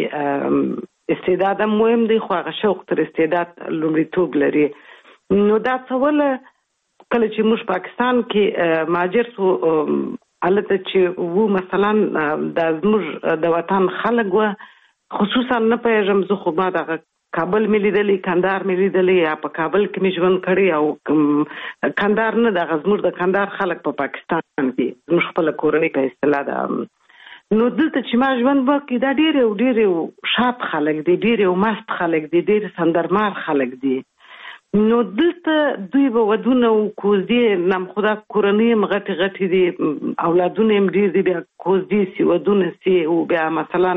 استعداد هم مهم دی، خو هغه شوق تر استعداد لومړیتوب لري. نو دا څه وله کله چې موږ پاکستان کې مهاجر شو، هلته چې وو مثلا دا زموږ د وطن خلک وه، خصوصا نه پوهېږم زه، خو ما دغه کابل مې لیدلی، کندهار مې لیدلی، یا په کابل کې مې ژوند کړی، او کندهار نه دغه زموږ د کندهار خلک په پاکستان کې زموږ خپله کورنۍ په اصطلاح ده. نو دلته چې ما ژوند وکړي دا ډېر شاد خلک دي، ډېر مست خلک دي، ډېر سندرمار خلک دي. نو دلته دوی به ودونه او کوزدې نام خدا کورنۍ هم غټې غټې دي، اولادونه هم ډېر دي، بیا کوزدې سي ودونه سي، او بیا مثلا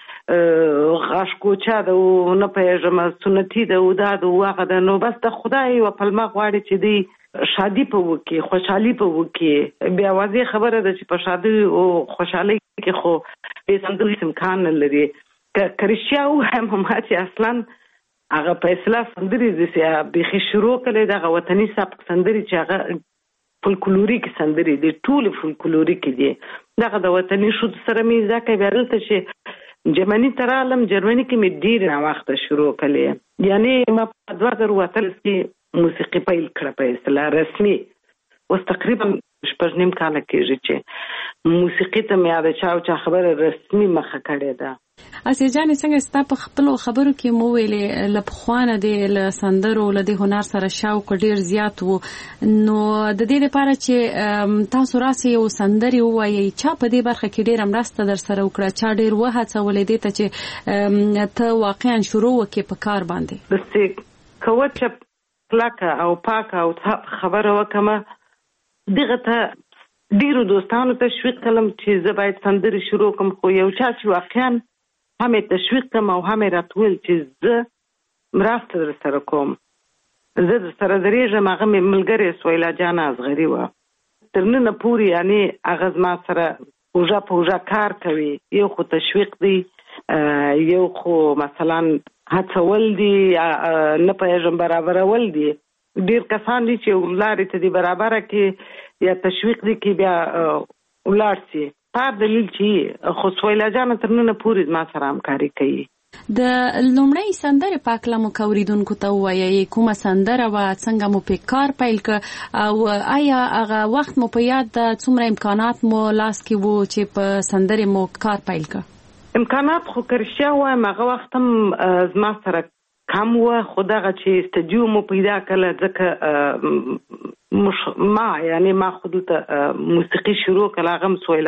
غاښ کوچا ده او نه پوهېږم سنتي ده او دا ده او هغه ده. نو بس د خدای یوه پلمه غواړي چې دوی شادي په وکړي، خوشحالي په وکړي. بیا واضح خبره ده چې په شادي او خوشحالۍ کې خو بې سندرې امکان نه لري. که رښتیا ووایم ما چې اصلا هغه په اصطلاح سندرې داسې بیخي شروع کړی دغه وطني سبک سندرې چې هغه فولکلوریک سندرې دي، ټولې فولکلوریک دي. دغه د وطني ښځو سره مې زده کړی. بیا دلته چې جرمني ته رالم، جرمني کې مې ډېرې ناوخته شروع کړې. یعنې ما په 2018 کې موسیقي پیل کړه په اصطلاح رسمي. اوس تقریبا 6 کاله کېږي چې موسیقي ته مې د چا خبره رسمي مخه کړې ده. اسیا جانې څنګه ستا په خپلو خبرو کې مو ویلې له پخوانه د له سندرو له دې هنر سره شوق ډېر زیات و، نو د دې لپاره چې تاسو راسئ یو سندرې ووایئ، چا په دې برخه کې ډېره مرسته در سره وکړه؟ چا ډېر وهڅولې دې ته چې ته واقعا شروع وکړې په کار باندې؟ داسې کوه چې کلکه او پاکه او خبره وکړم، دغه ته ډېرو دوستانو تشویق کړم چې زه باید سندرې شروع کړم. خو یو چا چې واقعا هم تشویق کړم او هم راته ویل چې زه مرسته در سره کوم، زه در سره درېږم، هغه مې ملګرې سویلا جان اصغري وه. تر ننه پورې یعنې هغه زما سره اوږه په اوږه کار کوي. یو خو تشویق دی، یو خو مثلا هڅول دي، نه پوهېږم برابرول دي. ډېر کسان دي چې لارې ته دي برابره کې یا تشویق دي کې بیا ولاړ سي. هر دلیل چې خو سویلا جان تر ننه پورې ما سره همکاري کوي. د لومړۍ سندرې په هکله مو که اورېدونکو ته ووایئ کومه سندره وه، څنګه مو پې کار پیل کړ، او آیا هغه وخت مو په یاد ده څومره امکانات مو لاس کې وو چې په سندرې مو کار پیل کړ؟ امکانات خو که رښتیا ووایم هغه وخت هم زما سره کم وه، خو دغه چې استدیو مو پیدا کړله ځکه ما خو دلته موسیقي شروع کړله، هغه هم سویلا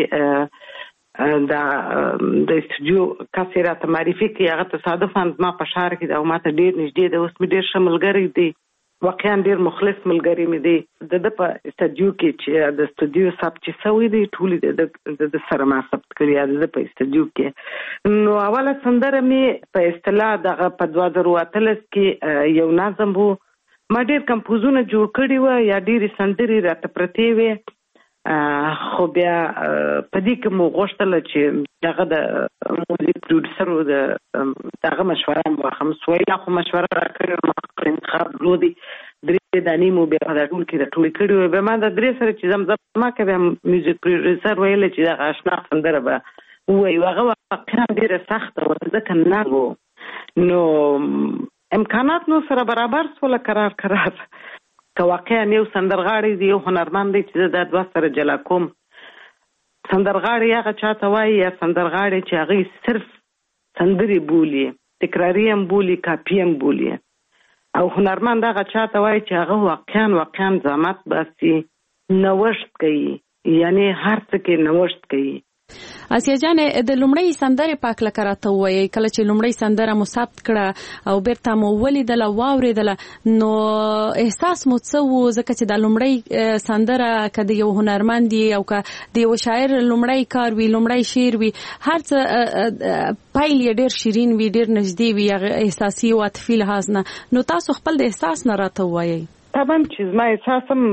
جانې د استدیو کس یې راته معرفي کړي. هغه تصادفاً زما په ښار کې ده او ما ته ډېر نږدې ده. اوس مې ډېر ښه ملګری دی، واقعا ډېر مخلص ملګری مې دی. د په استدیو کې چې د استدیو ثبت چې سوی دی ټولې د سره ما ثبت کړي د په استدیو کې. نو اوله سندره مې په اصطلاح دغه په 2018 کې یو نظم وو. ما ډېر کمپوزونه جوړ کړي وه یا ډېرې سندرې راته پرتې وې، خو بیا په دې کې مو غوښتله چې دغه د موزیک پروډوسرو دغه مشوره مو واخلم. سویلا خو مشوره راکړې وه، ما انتخاب درلودی، 3 دانې مو بیا په دا ټول کې راټولې کړې وې. بیا ما د 3 سره چې زمزمه کوي بیا میوزیک پروډوسر ویل چې دغه اشنا سندره به ووایي. هغه واقعا ډېره سخته وه ځکه نغ و. نو امکانات نو سره برابر سوله قرار که واقعا یو سندرغاړی دی، یو هنرمند دی چې زه دا 2 سره جلا کوم. سندرغاړی هغه چاته وایي یا سندرغاړی چې هغې صرف سندرې بولي، تکراري هم بولي، کاپي هم بولي، او هنرمند هغه چاته وایي چې هغه واقعا زحمت باسي، نوښت کوي، یعنې هر څه کې نوښت کوي. اسیا جانې د لومړۍ سندرې په هکله که راته ووایئ، کله چې لومړۍ سندره مو ثبت کړه او بیرته مو ولیدله واورېدله، نو احساس مو څه و؟ ځکه چې دا لومړۍ سندره که د یو هنرمند او که د یو شاعر لومړی کار وي، لومړی شعر وي، هر څه پیل یې ډېر شیرین وي، ډېر نږدې وي احساسي او عاطفي لحاظ نه. نو تاسو خپل د احساس نه راته ووایئ. طبعا چې زما احساس هم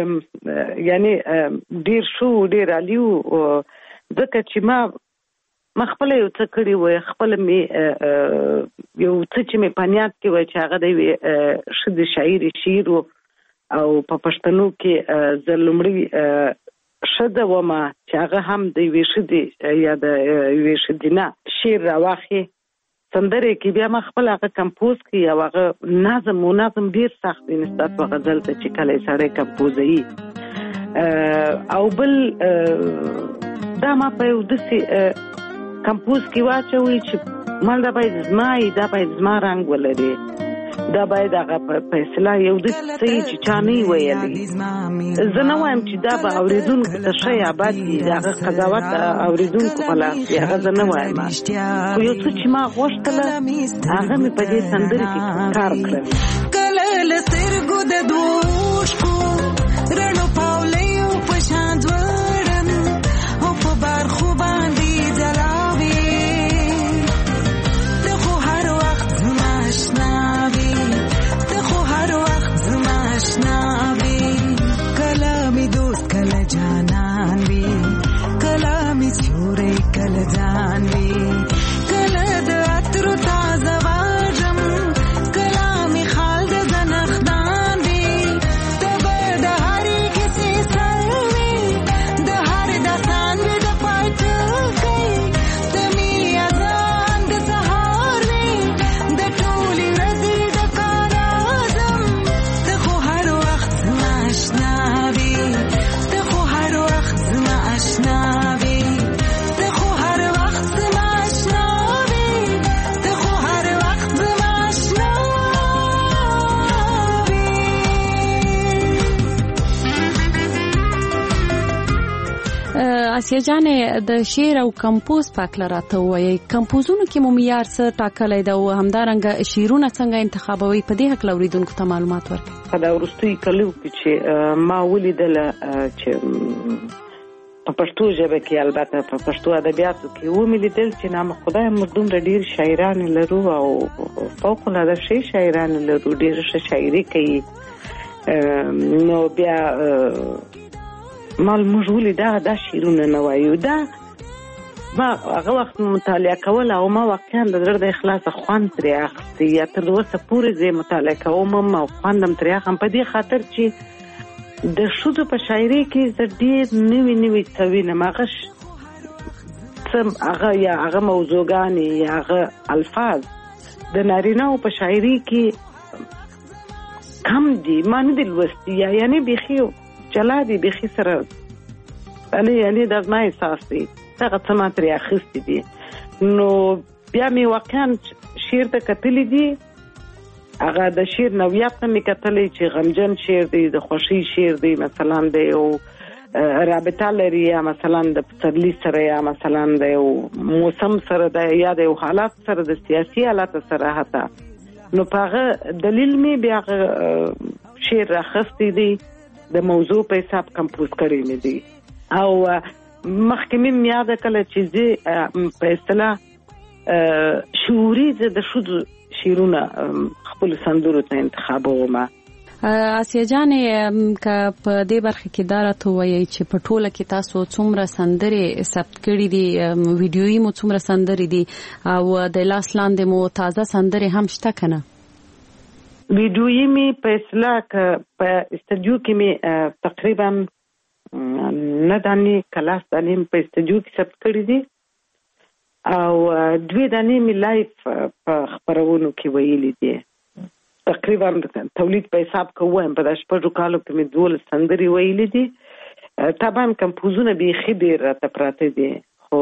یعنې ډېر ښه و، ډېر عالي و، ځکه چې ما خپله یو څه کړي وی، خپله مې یو څه چې مې په نیت کې وی چې هغه د یوې ښځې شاعرې شعر و، او په پښتنو کې زه لومړی ښځه ومه چې هغه هم د یوې ښځې یا د یوې ښځینه شعر راواخلي. سندرې کې بیا ما خپل هغه کمپوز کړي او هغه نظم ډېر سخت دی نسبت په غزل ته چې کله یې سړی کمپوزوي. او بل دا ما په یو داسې کمپوز کې واچوي چې مال دا باید زمای، دا باید زما رنګ ولري، دا باید هغه په اصطلاح یو د څه چې چا نه ویلي. زه نه وایم چې دا به اورېدونکو ته ښه یا بد وي، د هغه قضاوت اورېدونکو په لاس وي، هغه زه نه وایم. خو یو څه چې ما غوښتله هغه مې په دې سندرې کې کار کړل. کله له سترګو د دوو اوښکو رڼو پاولیو په شان ځوړم او په برخو باندې ځلاوې ته خو هر وخت زما اشنا وې، ته خو هر وخت زما اشنا وې. کله مې دوست کله جانان وې، کله مې سیوری کله ځان وې، کله د عطرو تازه واژم، کله مې خال د زنخدان وې. ته به د هرې کیسې سر وې، د هر داستان مې د پای ټکی، ته مې اذان د سهار وې، د ټولې ورځې د کار اعظم. ته خو هر وخت زما اشنا وې، ته خو هر وخت زما اشنا وې، ته خو هر وخت زما اشنا وې، ته خو هر وخت زما اشنا وې. آسیا جانې د شعر او کمپوز په اړه راته وایي، کمپوزونو کې مو معیار څه ټاکلی دی او همدارنګه شعرونه څنګه انتخابوي؟ په دې هکله اورېدونکو ته معلومات ورکړئ. په دا وروستیو کلونو کې چې ما ولیدله چې په پښتو ژبه کې، البته په پښتو ادبیاتو کې ومې لیدل چې نام خدای موږ دومره ډېر شاعران لرو او فوق العاده ښې شاعران لرو، ډېر ښه شاعري کوي. نو بیا مال موږ ولې دا شعرونه نه وایو؟ دا ما هغه وخت مطالعه کول او ما واقعا د زړه د اخلاصه خوند ترې اخیستی، یا تر اوسه پورې زه مطالعه کوم او خوندم ترې اخلم، په دې خاطر چې د ښځو په شاعري کې زه ډېر نوي څه وینم. هغه یا هغه موضوعګانې یا هغه الفاظ د نارینه‌و په شاعري کې کم دي، ما نه دي لوستي، یعنې بیخي جلا دي، بیخي سره یعنې دا زما احساس دی، هغه څه ما ترې اخیستي دي. نو بیا مې واقعا شعر ته کتلي دي، هغه د شعر نوعیت ته مې کتلی چې غمجن شعر دی، د خوښۍ شعر دی، مثلا د یو رابطه لري، یا مثلا د پسرلي سره، یا مثلا د یو موسم سره، یا د یو حالات سره، د سیاسي حالات سره حتی. نو په هغه دلیل مې بیا شعر راخستی دی، د موضوع په حساب کمپوز کړی مې دی. او مخکې مې یاده کله چې زه په اصطلاح شعوري زه د ښځو شعرونه خپل سندرو ته انتخابوم. آسیا جانې که په دې برخه کې دا راته ووایئ چې په ټوله کې تاسو څومره سندرې ثبت کړي دي، ویډیویي مو څومره سندرې دي او د لاس لاندې مو تازه سندرې هم شته که نه؟ ویډیویي مې په اصطلاح په استودیو کې مې تقریبا 9 دانې کلاس دانې په استودیو کې ثبت کړي دي او 2 دانې مې لایف په خپرونو کې ویلي دي. تقریبا تولید په حساب کوم په 10 کالو کې مې 12 سندرې ویلي دي. طبعا کمپوزونه بیخي ډېر راته پراته دي، خو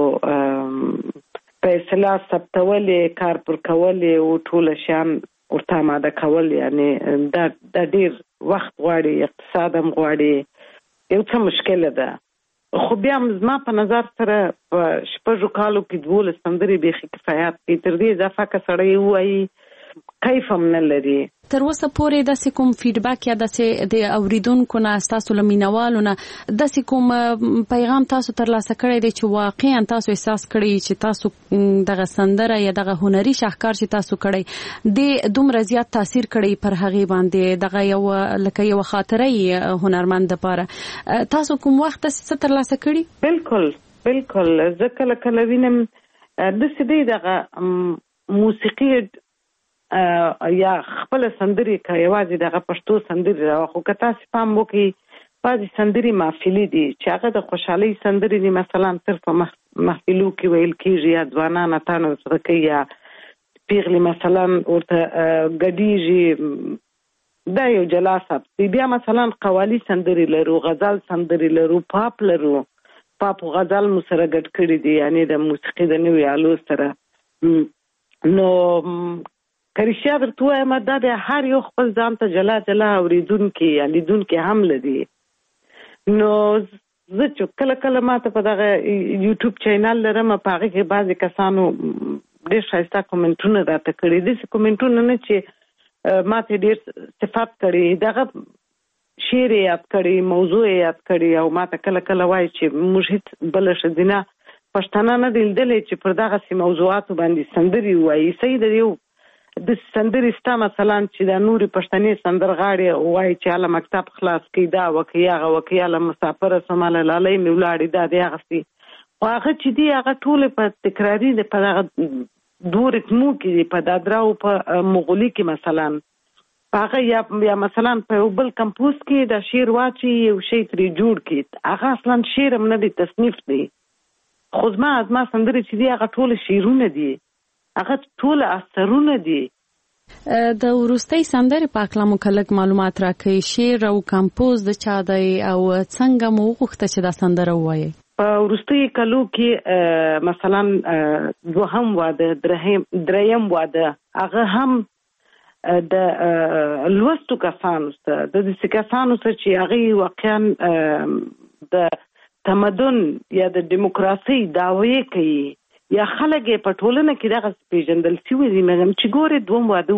په اصطلاح ثبتولې، کار پر کولې او ټول شیان ورته آماده کول، یعنی دا ډېر وخت غواړي، اقتصاد هم غواړي، یو څه مشکله ده. خو بیا زما په نظر سره په 6 کالو کې 12 سندرې بیخي کفایت کوي. تر دې اضافه که سړی ووایي کیف هم نه لري. تر اوسه پورې داسې کوم فیډبک یا داسې د اوریدونکو نه، ستاسو له مینوالو نه داسې کوم پیغام تاسو ترلاسه کړی دی چې واقعا تاسو احساس کړی چې تاسو دغه سندره یا دغه هنري شاهکار چې تاسو کړی د دومره زیات تاثیر کړی پر هغې باندې، دغه یو لکه یو خاطره هنرمند لپاره تاسو کوم وخت څه ترلاسه کړي؟ بالکل زه کله وینم داسې دی دغه موسیقي یا خپل سندرې که یوازې دغه پښتو سندرې راوه، خو که تاسې پام وکړئ بعضې سندرې محفلي دي چې هغه د خوشحالۍ سندرې دي، مثلا صرف په محفلو کې ویل کېږي، یا ځوانان اتانو ورسره کوي، یا پیغلې مثلا ورته ګډېږي، دا یو جلا ثبت دی. بیا مثلا قوالي سندرې لرو، غزل سندرې لرو، پاپ لرو، پاپ غزل مو سره ګډ کړي دي، یعنې د موسیقي د نوي آلو سره. نو کریشیا درته وایم دا بیا هر یو خپل ځان ته جلا جلا اوریدونکي یا لیدونکي هم لري. نو زه چې کله کله ماته په دغه یوټیوب چینل لرم، په هغه کې بعضې کسانو ډېر ښایسته کومنټونه راته کړي، داسې کومنټونه نه چې ماته ډېر صفات کړي، دغه شعر یې یاد کړي، موضوع یې یاد کړي، او ماته کله کله وایي چې موږ هېڅ بله ښځینه پښتانه نه دي لیدلی چې پر دغسې موضوعاتو باندې سندرې ووایي. صحیح د یو د سندرې ستا مثلا چې د نورې پښتنې سندرغاړې وایي چې هله مکتب خلاص کړي، دا وکړي هغه وکړي، هله مسافره شوم، هله لالۍ مې ولاړې، دا دی هغسې. خو هغه چې دي هغه ټولې په تکراري د په دغه دوو ریتمو کې دي، په دادرا او په مغولي کې مثلا هغه یا مثلا په یو بل کمپوز کې د شعر واچي، یو شی ترې جوړ کړي، هغه اصلا شعر هم نه دی، تصنیف دی. خو زما سندرې چې دي هغه ټول شعرونه دي، هغه ټول اثرونه دي. د وروستۍ سندرې په اړه مو کلک معلومات راکړئ، شعر او کمپوز د چا دی او څنګه مو وغوښته چې دا سندره ووایي؟ په وروستیو کلو کې مثلا دوهم واده، دریم واده، هغه هم د لوستو کسانو سره، د داسې کسانو سره چې هغوی واقعا د تمدن یا د دیموکراسۍ دعوی کوي، یا خلک یې په ټولنه کې دغه پیژندل شوي دي. مګم چې ګورې دوم واده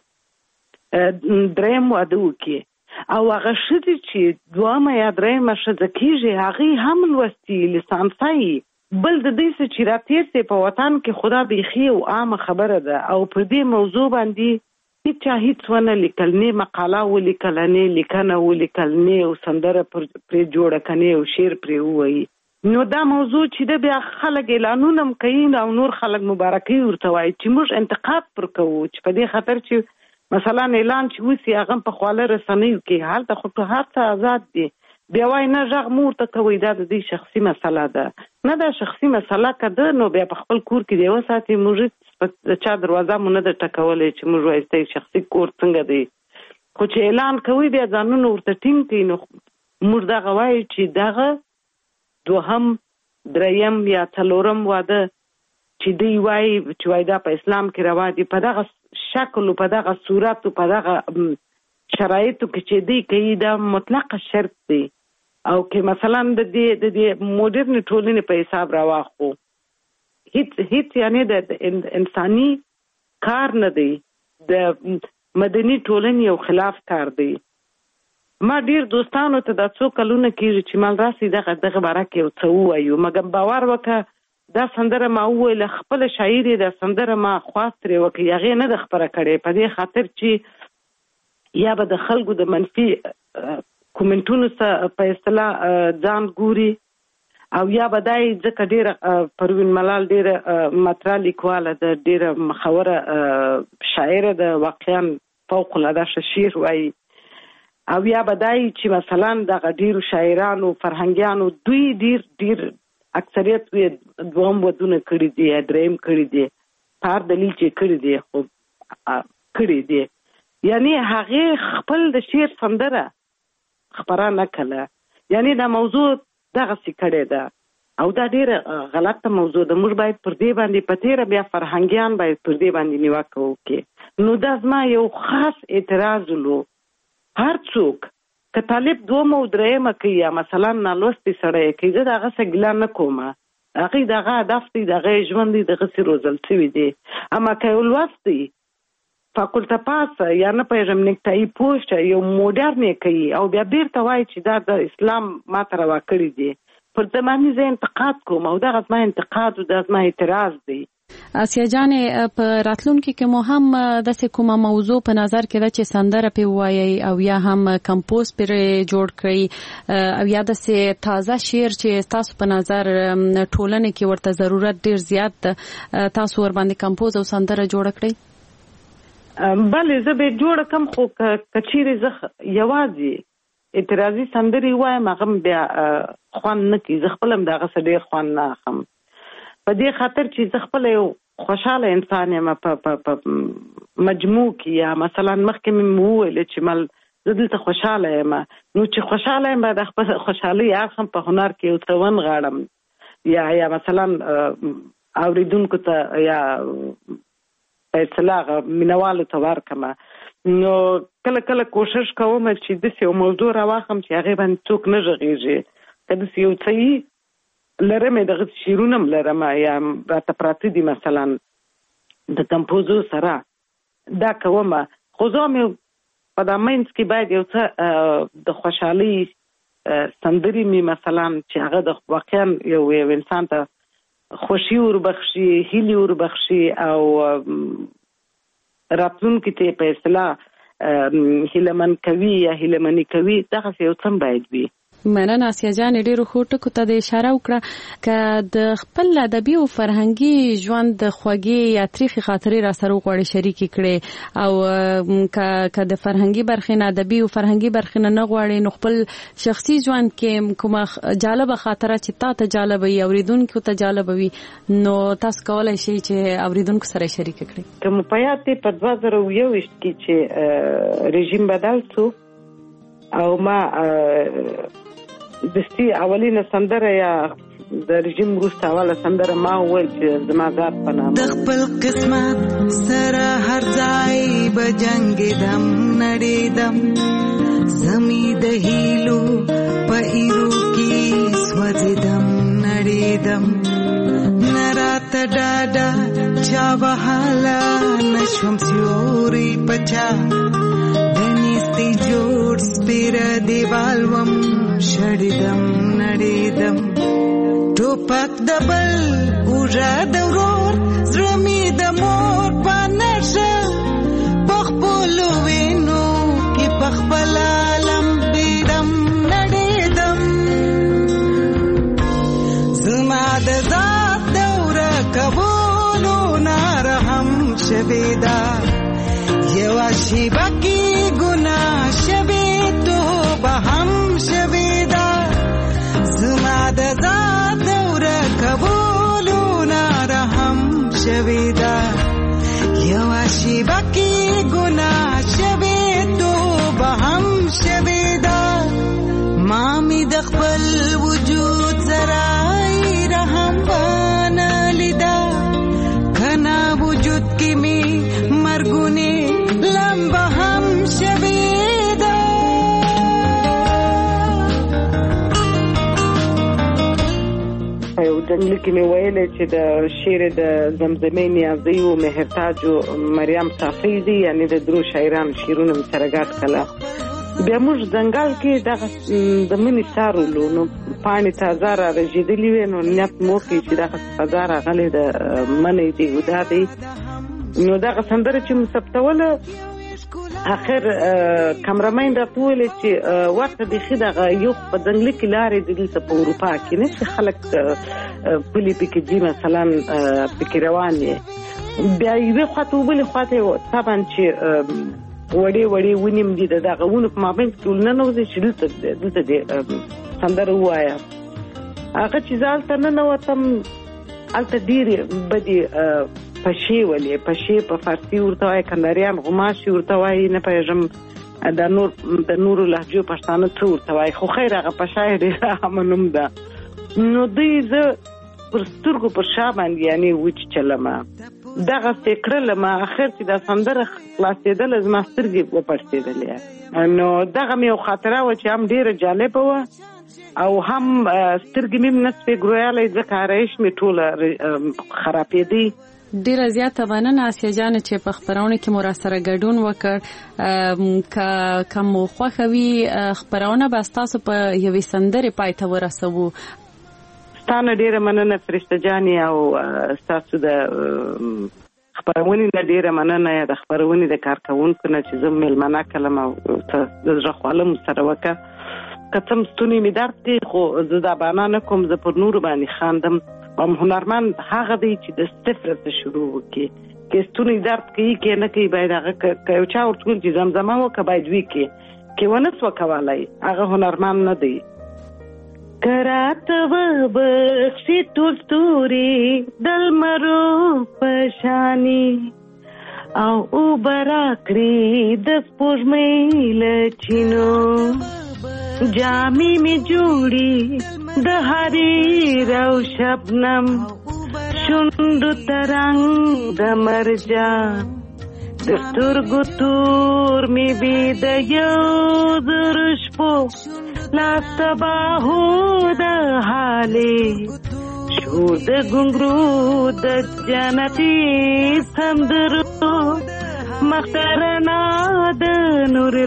وکړي، دریم واده وکړي، او هغه ښځې چې دویمه یا دریمه ښځه کېږي هغې هم لوستي لیسانسه یي. بل د دې څه چې راتېر دی په وطن کې خدا بیخي او عامه خبره ده، او پر دې موضوع باندې هیچا هیڅ ونه لیکل، نه مقاله ولیکل، نه لیکنه ولیکل، نه سندره پرې جوړه کنه او شعر پرې ووایي. نو دا موضوع چې د بیا خلک اعلانونه هم کوي او نور خلک مبارکي ورته وایي چې موږ انتقاد پر کوو، چې په دې خاطر چې مثلا اعلان چې وسي هغه په خواله رسنیو کې هلته خو هر څه آزاد دي، بیا وایي نه غږ مو ورته کوئ، دا د دې شخصي مسله ده. نه دا شخصي مسله که ده نو بیا په خپل کور کې دی وساتي، موږ د چا دروازه مو نه ده ټکولی چې موږ وایي ستاسې شخصي کور څنګه دی. خو چې اعلان کوي بیا ځانونه ورته ټینګ کړي، نو موږ دغه وایو چې دغه دوهم، دریم یا څلورم واده چې دوی وایي چې وایي دا په اسلام کې روا دي، په دغه شکل او په دغه صورت او په دغه شرایطو کې چې دوی کوي دا مطلق شرط دی. او که مثلا د دې موډرن ټولنې په حساب راواخلو، هیڅ یعنی د انساني کار نه دی، د مدني ټولنې یو خلاف کار دی. ما ډیر دوستانو ته دا څو کلونه کېږي چې مال راسي دغه باره کې یو څه ووایو، مګر باور وکړه دا سندره ما وویله، خپله شاعر یې دا سندره ما خواست ترې وکړي، هغې نه ده خپره کړې، په دې خاطر چې یا به د خلکو د منفي کومنټونو څخه په اصطلاح ځان ګوري، او یا به دا یې ځکه ډېره پروین ملال ډېره مطرح لیکواله ده، ډېره مخوره شاعره ده، واقعا فوق العاده ښه شعر وایي، او یا به دا یې چې مثلا دغه ډېرو شاعرانو فرهنګیانو دوی ډېر اکثریت یې دوهم ودونه کړي دي یا دریم کړي دي، په هر دلیل چې کړي دي خو کړي دي، یعنی هغې خپل د شعر سندره خپره نه کړله، یعنی دا موضوع دغسې کړې ده، او دا ډېره غلطه موضوع ده. موږ باید پر دې باندې په تېره بیا فرهنګیان باید پر دې باندې نیوکه وکړي. نو دا زما یو خاص اعتراض ولو، هر څوک که طالب دومه او دریمه کوي یا مثلا نالوستي سړی کوي، زه د هغه څه ګیله نه کومه، هغې دغه هدف دی، دغه یې ژوند دی، دغسې روزل شوي دي. اما که یو لوستی فاکولته پاسه یا نه پوهېږم نیکټایي پوسټه یو موډرن یې کوي او بیا بیرته وایي چې دا د اسلام ماته روا کړي دي، پر زماني زه انتقاد کوم، او دغه زما انتقاد او دا زما اعتراض دی. آسیا جانې، په راتلونکي کې مو هم داسې کومه موضوع په نظر کې ده چې سندره پې ووایئ او یا هم کمپوز پرې جوړ کړئ، او یا داسې تازه شعر چې تاسو په نظر ټولنې کې ورته ضرورت ډېر زیات ده، تاسو ورباندې کمپوز او سندره جوړه کړئ؟ بلې زه به جوړه کړم، خو که چیرې زه یوازې اعتراضي سندرې ووایم هغه بیا خوند نه کوي، زه خپله هم د هغه څه ډېر خوند نه اخلم، په دې خاطر چې زه خپله یو خوشحاله انسان یم په مجموع کې، یا مثلا مخکې مې وویل چې مل زه دلته خوشحاله یم، نو چې خوشحاله یم باید خپل خوشحالۍ اړخ هم په هنر کې یو څه ونغاړم، یا مثلا اوریدونکو ته یا فیصله مینوالو ته ورکړم. نو کله کله کوشش کوم چې داسې یو موضوع راواخلم چې هغې باندې څوک نه غږېږي. که داسې یو څه لرم دغه شعرونه هم لرم یا راته پراته دي مثلا د کمپوزو سره دا کوم. خو زه مې په دا منځ کې باید یو څه د خوشحالۍ سندرې مې مثلا چې هغه د واقعا یو انسان ته خوشي وربخشي، هیلې وربخشي او راتلونکي ته په اصطلاح هیلهمن کوي یا هیلهمني کوي. دغسې یو څه باید وي. مننه آسیا جان، ډېرو ښو ټکو ته د اشاره وکړه. که د خپل ادبي او فرهنګي ژوند د خوږې یا تریخې خاطرې را سره وغواړې شریکې کړې، او که د فرهنګي برخې نه ادبي او فرهنګي برخې نه غواړې، نو خپل شخصي ژوند کې کومه جالبه خاطره چې تا ته جالبه وي، اوریدونکو ته جالبه وي، نو تاسو کولی شئ چې اوریدونکو سره شریک کړئ. که مو په یاد دی په 2021 کې چې رژیم بدل شو او ما دستي اولینه سندره یا د رژیم وروسته اوله سندره ما وویل چې زما ذات په نامه د خپل قسمت سره هر ځای به جنګېدم نړېدم، زمي د هیلو په ایرو کې سوځېدم نړېدم، نه راته ډاډه چا وهاله نشوم سیوري پچا دنیستی جوړ سپیره دیوال وم شړېدم نړېدم، ټوپک د بل اوږه د ورور زړه مې د مور په نشه په خپلو وینو کې په خپله لمبېدم نړېدم، زما د ذات دوره کولو نارهم شوې ده، یوه شیبه کې ګناه شوې توبه هم شوې ده، زما د ذات دوره کولو نارهم شوې ده، یوه شیبه کې ګناه شوې توبه هم شوې ده، ما مې د خپل وجود سره رحم بانه لیده، کنا وجود کې مې مرګونې لمبه هم شوې ده. یو جنګل کې مې ویلې چې د شعر د زمزمې نیازۍ و مهرتاج و مریم صافی دي، یعنی د درو شاعران شعرونه مې سره ګډ کړه. بیا موږ ځنګل کې دغه د مني څارلو، نو پاڼې تازه را رژېدلې وې، نو نیت مو وکړي چې دغه فضا راغلې د منی دی او دا دی. نو دغه سندره چې مو ثبتوله اخر کمرمین راته وویلې چې ورته بیخي دغه یو په ځنګله کې لارې دي دلته په اروپا کې نه چې خلک پلي پکې ځي مثلا پکې روان یې، بیا یوې خوا ته وبلې خوا ته طبعا چې وړې وړې ونې هم دي، د دغه ونو په مابین کې ولننوځي چې دلته دې سندره ووایه. هغه چې زه هلته ننوتم، هلته ډېرې بدې پشې ولې، پشې په فارسي ورته وایي، کنداریان غوماشي ورته وایي، نه پوهېږم د نورو لهجو پښتانه څه ورته وایي، خو خیر هغه پشه یې ډېره عامه نوم ده. نو دوی زه پر سترګو پر شا باندې یعنې وچیچلمه، دغسې کړلمه، اخر چې دا سندره خلاصېدله زما سترګې وپړسېدلې. نو دغه مې یو خاطره وه چې هم ډېره جالبه وه او هم سترګې مې نه سوې ګرویالی، ځکه آرایش مې ټوله خرابېدی. ډیره زیاته مننه آسیا جان چې په خبرونه کې مو را سره ګډون وکړ. که مو خوښه وي خبرونه به ستاسو په یوې سندرې پای ته ورسوو. ستانه ډیره مننه فرشته جانې، او ستاسو د خبرونې نه ډیره مننه، یا د خبرونې د کارکوونکو نه چې زه میلمانه کړم او د زړه خواله مو سره وکړه. که څه ستونی مې درد کوي، خو زه دا بهانه نه کوم، زه پر نورو باندې خاندم. هنرمند هغه دی چې د صفر څخه شروع وکړي، که ستونی درد کوي که نه کوي، باید هغه که یو چا ورته ویل چې زمزمه وکړه باید وکړي، که ونه سوه کولی هغه هنرمند نه دی. که راته وبخښي ټول ستوري د لمرو په شانې، او اوبه راکړي د سپوږمۍ له چینو، جامې مې جوړي د حریر او شبنم، شونډو ترنګ د مرجان د سترګو تور می بي د یو درشپو لاس تباهو د حالې شور د ګنګرو د جنتي سندرو مخترنا د نور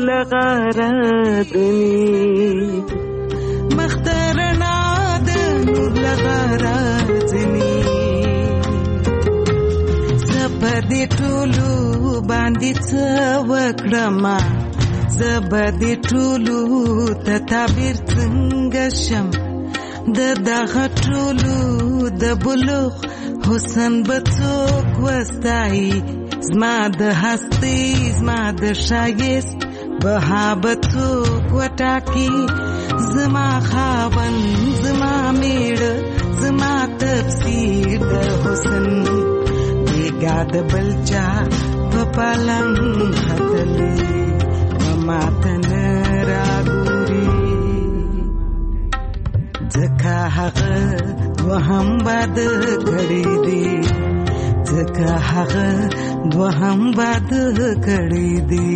لغارتنی مخترنا د نور لغارتنی زبدي ټولو باندې څه وکړما زبدي ټولو ته تعبیر څنګه شم د دغه ټولو د بلوغ حسن بڅوک وستای زما د هستی زما د شایست بهابتوک وټاکی زما خاون زما میړه زما تفسیر د حسن بیگا د بلچا په پالنګ هتلې ماتن راګوري ځکه هغه وهم باد کړی دی ځکه هغه وهم باد کړی دی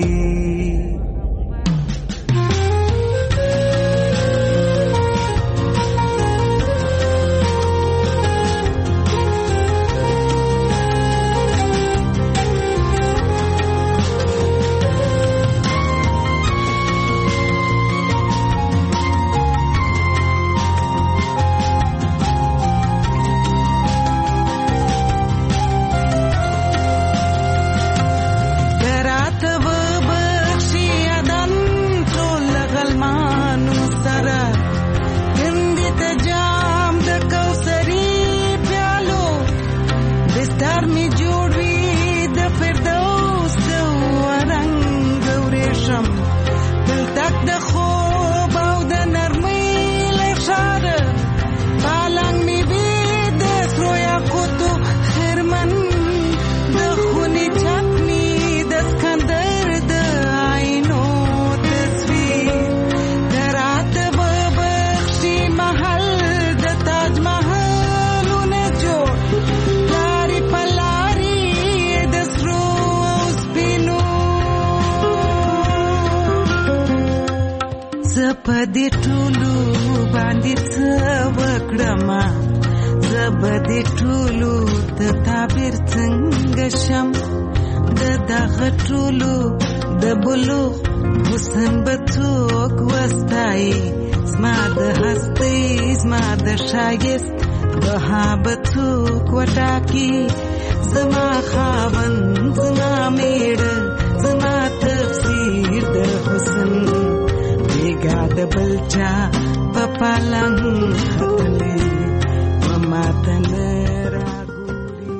زبدي ټولو باندې څه وکړما زبدي ټولو ته تعبیر څنګه شم د دغه ټولو د بلوغ حسن بڅوک وستای زما د هستی زما د شایست بهابتوک وټاکی زما خاون زما میړه زما تفسیر د حسن بیگا د بلچا په پالنګ هتلې ماتن راګوري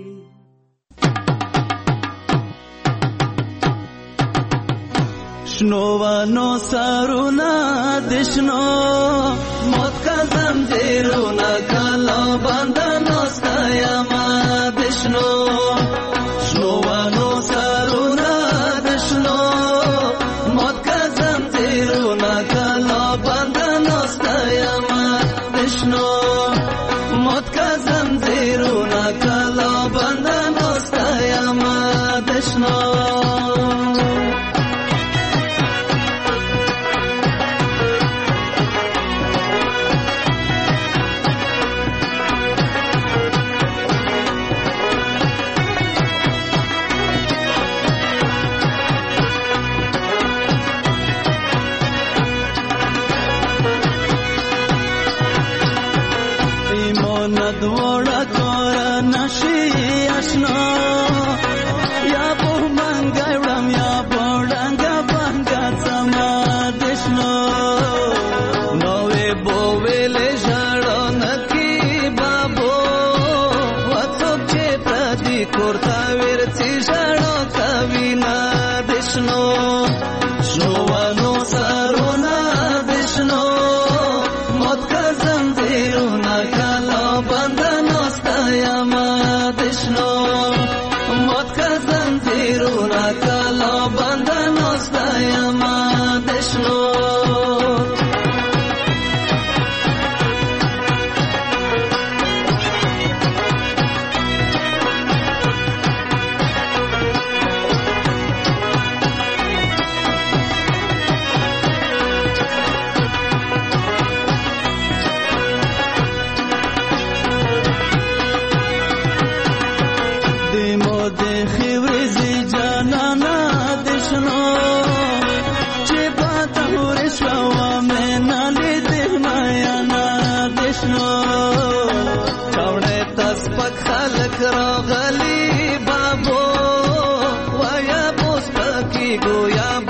شنو ونو سرونا دشنو موت کا زنجیرونا کلا بندنو ستایما دشنو شنو ونو سرونا دشنو موت کا زنجیرونا کلا بندنو ستایما دشنو موت کا زنجیرونا کلا بندنو ستایما دشنو دوڑا کورا نشی اشنا یا بو منگا وڑم یا بوڑنگا بنگا سما دشنو نوے بوویلے جڑو نکی بابو وڅوک چې پردي کورتا ورچی جڑو کوینا دشنو شنو ونو سرونا دشنو موت کا زنجیرونا کلا بندنو ستایما دشنو موت کا زنجیرونا کلا بندنو ستایما دشنو شنو چې پاته ورشوا ومنه لیدې میانا دشنو چاوړې تسپک خلک راغلي بابو ویا بوس پکې ګویا